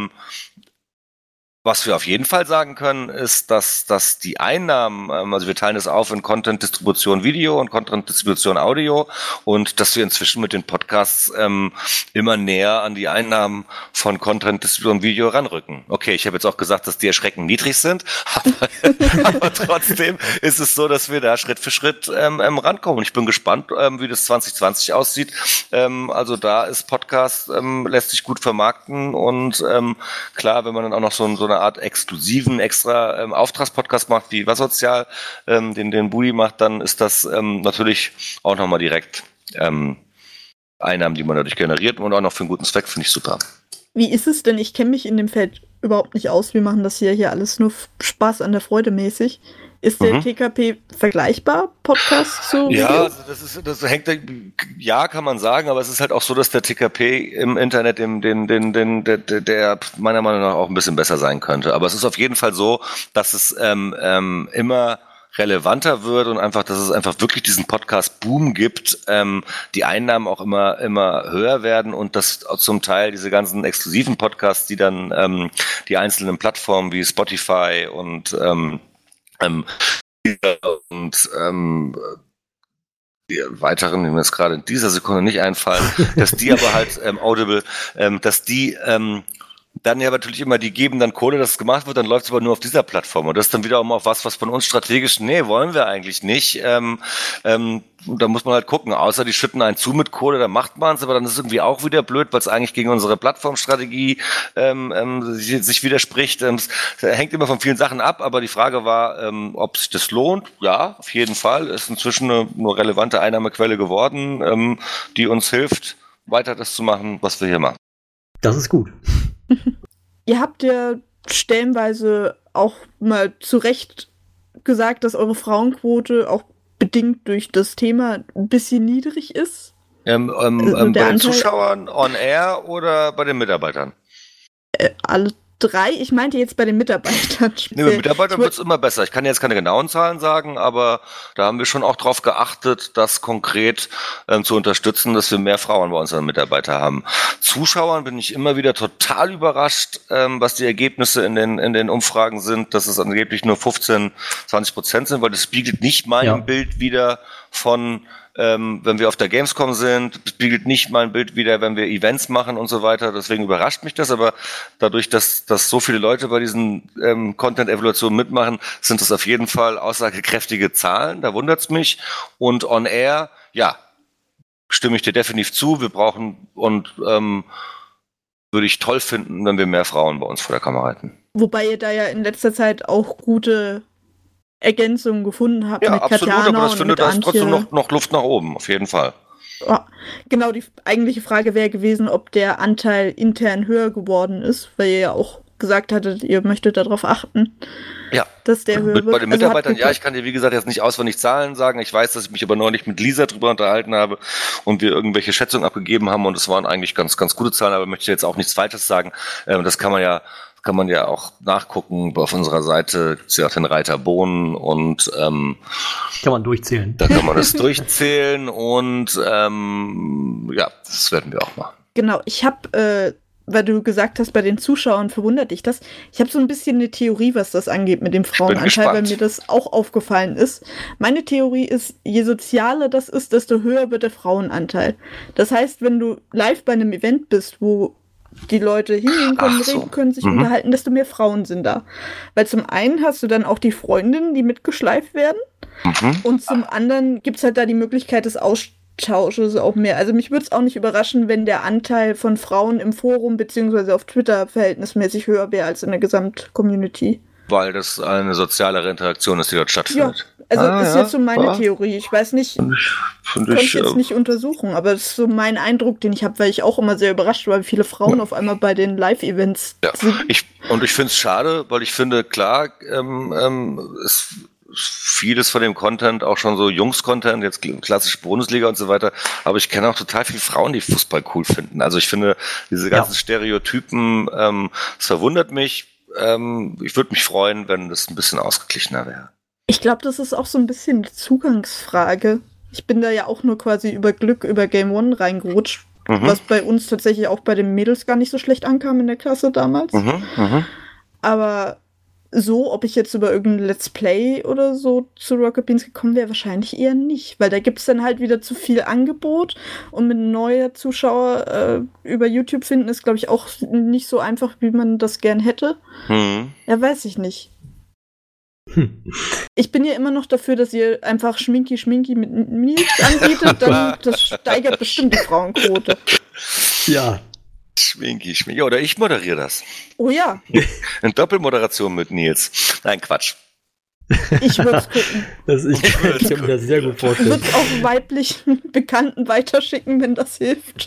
was wir auf jeden Fall sagen können, ist, dass die Einnahmen, also wir teilen das auf in Content-Distribution Video und Content-Distribution Audio und dass wir inzwischen mit den Podcasts immer näher an die Einnahmen von Content-Distribution Video ranrücken. Okay, ich habe jetzt auch gesagt, dass die erschreckend niedrig sind, aber trotzdem ist es so, dass wir da Schritt für Schritt rankommen. Ich bin gespannt, wie das 2020 aussieht. Also da ist Podcast, lässt sich gut vermarkten und klar, wenn man dann auch noch so eine Art exklusiven, extra Auftragspodcast macht, wie Wassozial, den Budi macht, dann ist das natürlich auch nochmal direkt Einnahmen, die man dadurch generiert und auch noch für einen guten Zweck, finde ich super. Wie ist es denn? Ich kenne mich in dem Feld überhaupt nicht aus. Wir machen das hier alles nur Spaß an der Freude mäßig. Ist der TKP vergleichbar, Podcast zu Video? Ja, also das hängt, ja, kann man sagen, aber es ist halt auch so, dass der TKP im Internet der meiner Meinung nach auch ein bisschen besser sein könnte. Aber es ist auf jeden Fall so, dass es immer relevanter wird und einfach, dass es einfach wirklich diesen Podcast-Boom gibt, die Einnahmen auch immer höher werden und dass zum Teil diese ganzen exklusiven Podcasts, die dann die einzelnen Plattformen wie Spotify und die weiteren, die mir jetzt gerade in dieser Sekunde nicht einfallen, dass die aber halt Audible, dass die dann ja natürlich immer, die geben dann Kohle, dass es gemacht wird, dann läuft es aber nur auf dieser Plattform. Und das ist dann wiederum auch was von uns strategisch, nee, wollen wir eigentlich nicht. Da muss man halt gucken, außer die schütten einen zu mit Kohle, dann macht man es, aber dann ist es irgendwie auch wieder blöd, weil es eigentlich gegen unsere Plattformstrategie sich widerspricht. Es hängt immer von vielen Sachen ab, aber die Frage war, ob sich das lohnt. Ja, auf jeden Fall. Ist inzwischen eine relevante Einnahmequelle geworden, die uns hilft, weiter das zu machen, was wir hier machen. Das ist gut. Ihr habt ja stellenweise auch mal zu Recht gesagt, dass eure Frauenquote auch bedingt durch das Thema ein bisschen niedrig ist. Bei den Zuschauern on air oder bei den Mitarbeitern? Alle 3, ich meinte jetzt bei den Mitarbeitern. Nee, bei Mitarbeitern wird es immer besser. Ich kann jetzt keine genauen Zahlen sagen, aber da haben wir schon auch drauf geachtet, das konkret zu unterstützen, dass wir mehr Frauen bei unseren Mitarbeitern haben. Zuschauern bin ich immer wieder total überrascht, was die Ergebnisse in den Umfragen sind, dass es angeblich nur 15-20% sind, weil das spiegelt nicht mein Bild wider von wenn wir auf der Gamescom sind, spiegelt nicht mein Bild wider, wenn wir Events machen und so weiter. Deswegen überrascht mich das, aber dadurch, dass so viele Leute bei diesen Content-Evaluationen mitmachen, sind das auf jeden Fall aussagekräftige Zahlen. Da wundert's mich. Und on air, ja, stimme ich dir definitiv zu. Wir brauchen und würde ich toll finden, wenn wir mehr Frauen bei uns vor der Kamera hätten. Wobei ihr da ja in letzter Zeit auch gute Ergänzungen gefunden habt, ja, mit absolut, Katjana aber ich finde, da ist Antje. trotzdem noch Luft nach oben, auf jeden Fall. Ja, genau, die eigentliche Frage wäre gewesen, ob der Anteil intern höher geworden ist, weil ihr ja auch gesagt hattet, ihr möchtet darauf achten, dass der höher wird. Bei den Mitarbeitern, ich kann dir wie gesagt jetzt nicht auswendig Zahlen sagen. Ich weiß, dass ich mich aber neulich mit Lisa drüber unterhalten habe und wir irgendwelche Schätzungen abgegeben haben und es waren eigentlich ganz, ganz gute Zahlen, aber ich möchte jetzt auch nichts Falsches sagen. Das kann man ja auch nachgucken. Auf unserer Seite gibt es ja auch den Reiter Bohnen und kann man durchzählen. Da kann man das durchzählen und das werden wir auch machen. Genau, ich habe, weil du gesagt hast, bei den Zuschauern verwundert dich das, ich habe so ein bisschen eine Theorie, was das angeht mit dem Frauenanteil, weil mir das auch aufgefallen ist. Meine Theorie ist, je sozialer das ist, desto höher wird der Frauenanteil. Das heißt, wenn du live bei einem Event bist, wo die Leute hingehen können, reden können, sich unterhalten, desto mehr Frauen sind da. Weil zum einen hast du dann auch die Freundinnen, die mitgeschleift werden und zum anderen gibt es halt da die Möglichkeit des Austausches auch mehr. Also mich würde es auch nicht überraschen, wenn der Anteil von Frauen im Forum beziehungsweise auf Twitter verhältnismäßig höher wäre als in der Gesamt-Community. Weil das eine sozialere Interaktion ist, die dort stattfindet. Ja, also ist jetzt so meine Theorie. Ich weiß nicht, konnte ich jetzt nicht untersuchen, aber das ist so mein Eindruck, den ich habe, weil ich auch immer sehr überrascht war, wie viele Frauen auf einmal bei den Live-Events sind. Ich finde es schade, weil ich finde, klar, ist vieles von dem Content auch schon so Jungs-Content, jetzt klassische Bundesliga und so weiter, aber ich kenne auch total viele Frauen, die Fußball cool finden. Also ich finde, diese ganzen Stereotypen, es verwundert mich. Ich würde mich freuen, wenn das ein bisschen ausgeglichener wäre. Ich glaube, das ist auch so ein bisschen eine Zugangsfrage. Ich bin da ja auch nur quasi über Glück über Game One reingerutscht, was bei uns tatsächlich auch bei den Mädels gar nicht so schlecht ankam in der Klasse damals. Aber so, ob ich jetzt über irgendein Let's Play oder so zu Rocket Beans gekommen wäre, wahrscheinlich eher nicht, weil da gibt es dann halt wieder zu viel Angebot und mit neuer Zuschauer über YouTube finden ist, glaube ich, auch nicht so einfach, wie man das gern hätte. Ja, weiß ich nicht. Ich bin ja immer noch dafür, dass ihr einfach Schminki mit Nils anbietet, dann das steigert bestimmt die Frauenquote. Ja. Schminki. Oder ich moderiere das. Oh ja. Eine Doppelmoderation mit Nils. Nein, Quatsch. Ich würde es gucken. Ich kann mir das sehr gut vorstellen. Ich würde es auch weiblichen Bekannten weiterschicken, wenn das hilft.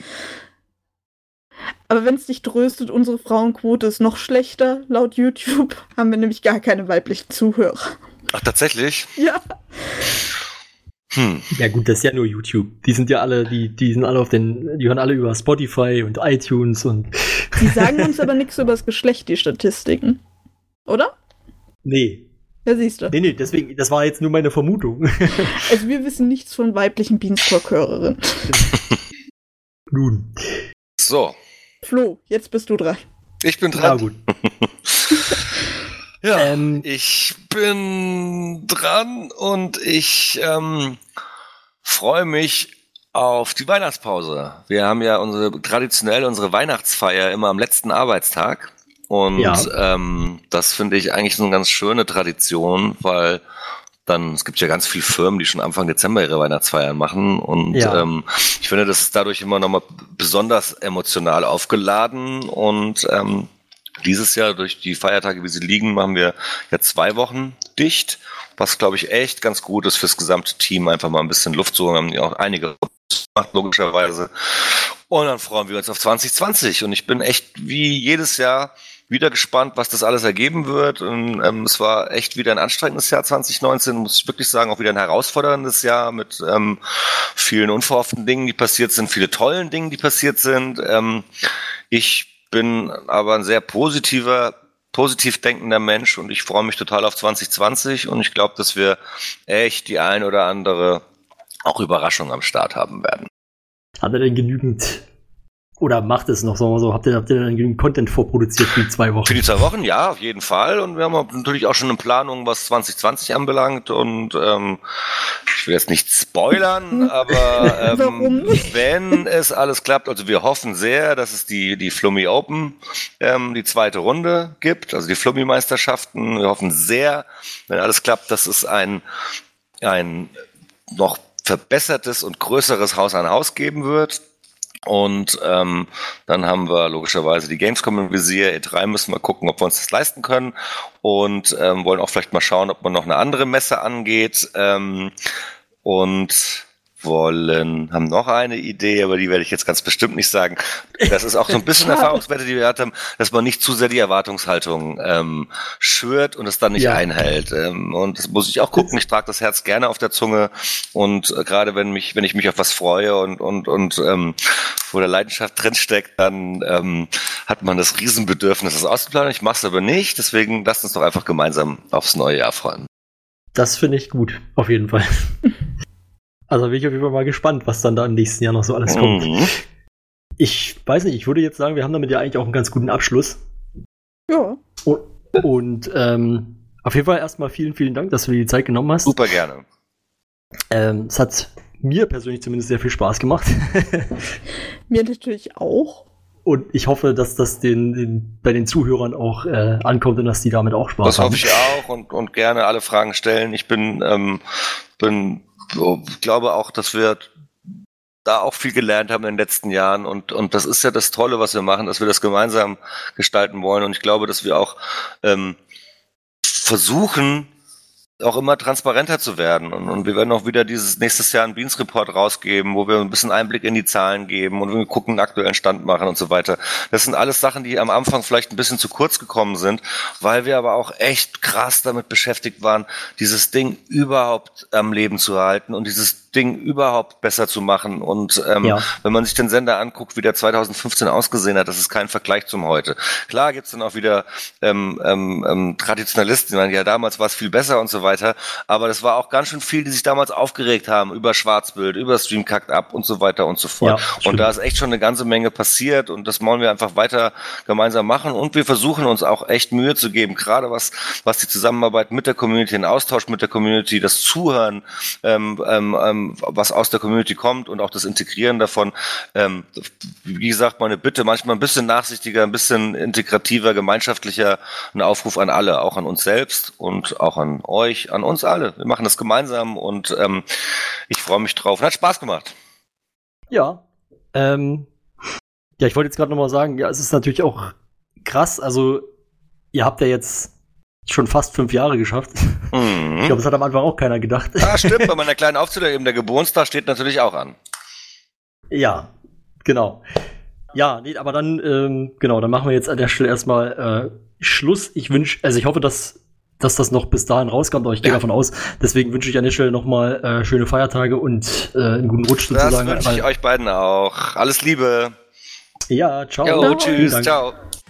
Aber wenn es dich tröstet, unsere Frauenquote ist noch schlechter. Laut YouTube haben wir nämlich gar keine weiblichen Zuhörer. Ach, tatsächlich? Ja. Ja gut, das ist ja nur YouTube. Die sind ja alle, die sind alle die hören alle über Spotify und iTunes und. Die sagen uns aber nichts über das Geschlecht, die Statistiken. Oder? Nee. Ja, siehst du. Nee, deswegen, das war jetzt nur meine Vermutung. Also wir wissen nichts von weiblichen Beanstalk-Hörerinnen. Nun. So. Flo, jetzt bist du dran. Ich bin dran. Ja, gut. Ja, ich bin dran und ich freue mich auf die Weihnachtspause. Wir haben ja traditionell unsere Weihnachtsfeier immer am letzten Arbeitstag und das finde ich eigentlich so eine ganz schöne Tradition, weil es gibt ja ganz viele Firmen, die schon Anfang Dezember ihre Weihnachtsfeiern machen und ich finde, das ist dadurch immer nochmal besonders emotional aufgeladen und dieses Jahr durch die Feiertage, wie sie liegen, machen wir ja 2 Wochen dicht, was glaube ich echt ganz gut ist fürs gesamte Team, einfach mal ein bisschen Luft zu holen, haben ja auch einige gemacht, logischerweise. Und dann freuen wir uns auf 2020 und ich bin echt wie jedes Jahr wieder gespannt, was das alles ergeben wird. Und, es war echt wieder ein anstrengendes Jahr 2019, muss ich wirklich sagen, auch wieder ein herausforderndes Jahr mit vielen unverhofften Dingen, die passiert sind, viele tollen Dingen, die passiert sind. Ich bin aber ein sehr positiv denkender Mensch und ich freue mich total auf 2020 und ich glaube, dass wir echt die ein oder andere auch Überraschung am Start haben werden. Hat er denn genügend, oder macht es noch, sagen wir so, habt ihr denn genügend Content vorproduziert für die 2 Wochen? Für die 2 Wochen, ja, auf jeden Fall. Und wir haben natürlich auch schon eine Planung, was 2020 anbelangt. Und ich will jetzt nicht spoilern, aber wenn es alles klappt, also wir hoffen sehr, dass es die Flummi Open, die 2. Runde gibt, also die Flummi-Meisterschaften. Wir hoffen sehr, wenn alles klappt, dass es ein noch verbessertes und größeres Haus an Haus geben wird. Und dann haben wir logischerweise die Gamescom im Visier. E3 müssen wir gucken, ob wir uns das leisten können. Und wollen auch vielleicht mal schauen, ob man noch eine andere Messe angeht. Und haben noch eine Idee, aber die werde ich jetzt ganz bestimmt nicht sagen. Das ist auch so ein bisschen Erfahrungswerte, die wir hatten, dass man nicht zu sehr die Erwartungshaltung schürt und es dann nicht einhält. Und das muss ich auch gucken. Ich trage das Herz gerne auf der Zunge und gerade wenn ich mich auf was freue und wo der Leidenschaft drinsteckt, dann hat man das Riesenbedürfnis, das auszuplanen. Ich mache es aber nicht, deswegen lasst uns doch einfach gemeinsam aufs neue Jahr freuen. Das finde ich gut, auf jeden Fall. Also bin ich auf jeden Fall mal gespannt, was dann da im nächsten Jahr noch so alles kommt. Ich weiß nicht, ich würde jetzt sagen, wir haben damit ja eigentlich auch einen ganz guten Abschluss. Ja. Und auf jeden Fall erstmal vielen, vielen Dank, dass du dir die Zeit genommen hast. Super gerne. Es hat mir persönlich zumindest sehr viel Spaß gemacht. Mir natürlich auch. Und ich hoffe, dass das bei den Zuhörern auch ankommt und dass die damit auch Spaß haben. Das hoffe ich auch und gerne alle Fragen stellen. Ich glaube auch, dass wir da auch viel gelernt haben in den letzten Jahren und das ist ja das Tolle, was wir machen, dass wir das gemeinsam gestalten wollen und ich glaube, dass wir auch versuchen, auch immer transparenter zu werden und wir werden auch wieder nächstes Jahr einen Beans Report rausgeben, wo wir ein bisschen Einblick in die Zahlen geben und wir gucken, einen aktuellen Stand machen und so weiter. Das sind alles Sachen, die am Anfang vielleicht ein bisschen zu kurz gekommen sind, weil wir aber auch echt krass damit beschäftigt waren, dieses Ding überhaupt am Leben zu halten und dieses Ding überhaupt besser zu machen und wenn man sich den Sender anguckt, wie der 2015 ausgesehen hat, das ist kein Vergleich zum heute. Klar gibt's dann auch wieder Traditionalisten, die meinen, ja damals war es viel besser und so weiter, aber das war auch ganz schön viel, die sich damals aufgeregt haben über Schwarzbild, über Stream kackt ab und so weiter und so fort. Ja, und da ist echt schon eine ganze Menge passiert und das wollen wir einfach weiter gemeinsam machen und wir versuchen uns auch echt Mühe zu geben, gerade was die Zusammenarbeit mit der Community, den Austausch mit der Community, das Zuhören, was aus der Community kommt und auch das Integrieren davon. Wie gesagt, meine Bitte, manchmal ein bisschen nachsichtiger, ein bisschen integrativer, gemeinschaftlicher, ein Aufruf an alle, auch an uns selbst und auch an euch, an uns alle. Wir machen das gemeinsam und ich freue mich drauf. Hat Spaß gemacht. Ja. Ich wollte jetzt gerade nochmal sagen, ja, es ist natürlich auch krass, also ihr habt ja jetzt schon fast 5 Jahre geschafft. Ich glaube, das hat am Anfang auch keiner gedacht. Ja, stimmt, bei meiner kleinen Aufzählung eben der Geburtstag steht natürlich auch an. Ja, genau. Ja, nee, aber dann, dann machen wir jetzt an der Stelle erstmal Schluss. Ich hoffe, dass das noch bis dahin rauskommt, aber ich gehe davon aus. Deswegen wünsche ich an der Stelle nochmal schöne Feiertage und einen guten Rutsch sozusagen. Das wünsche ich euch beiden auch. Alles Liebe. Ja, ciao. Jo, tschüss, ciao.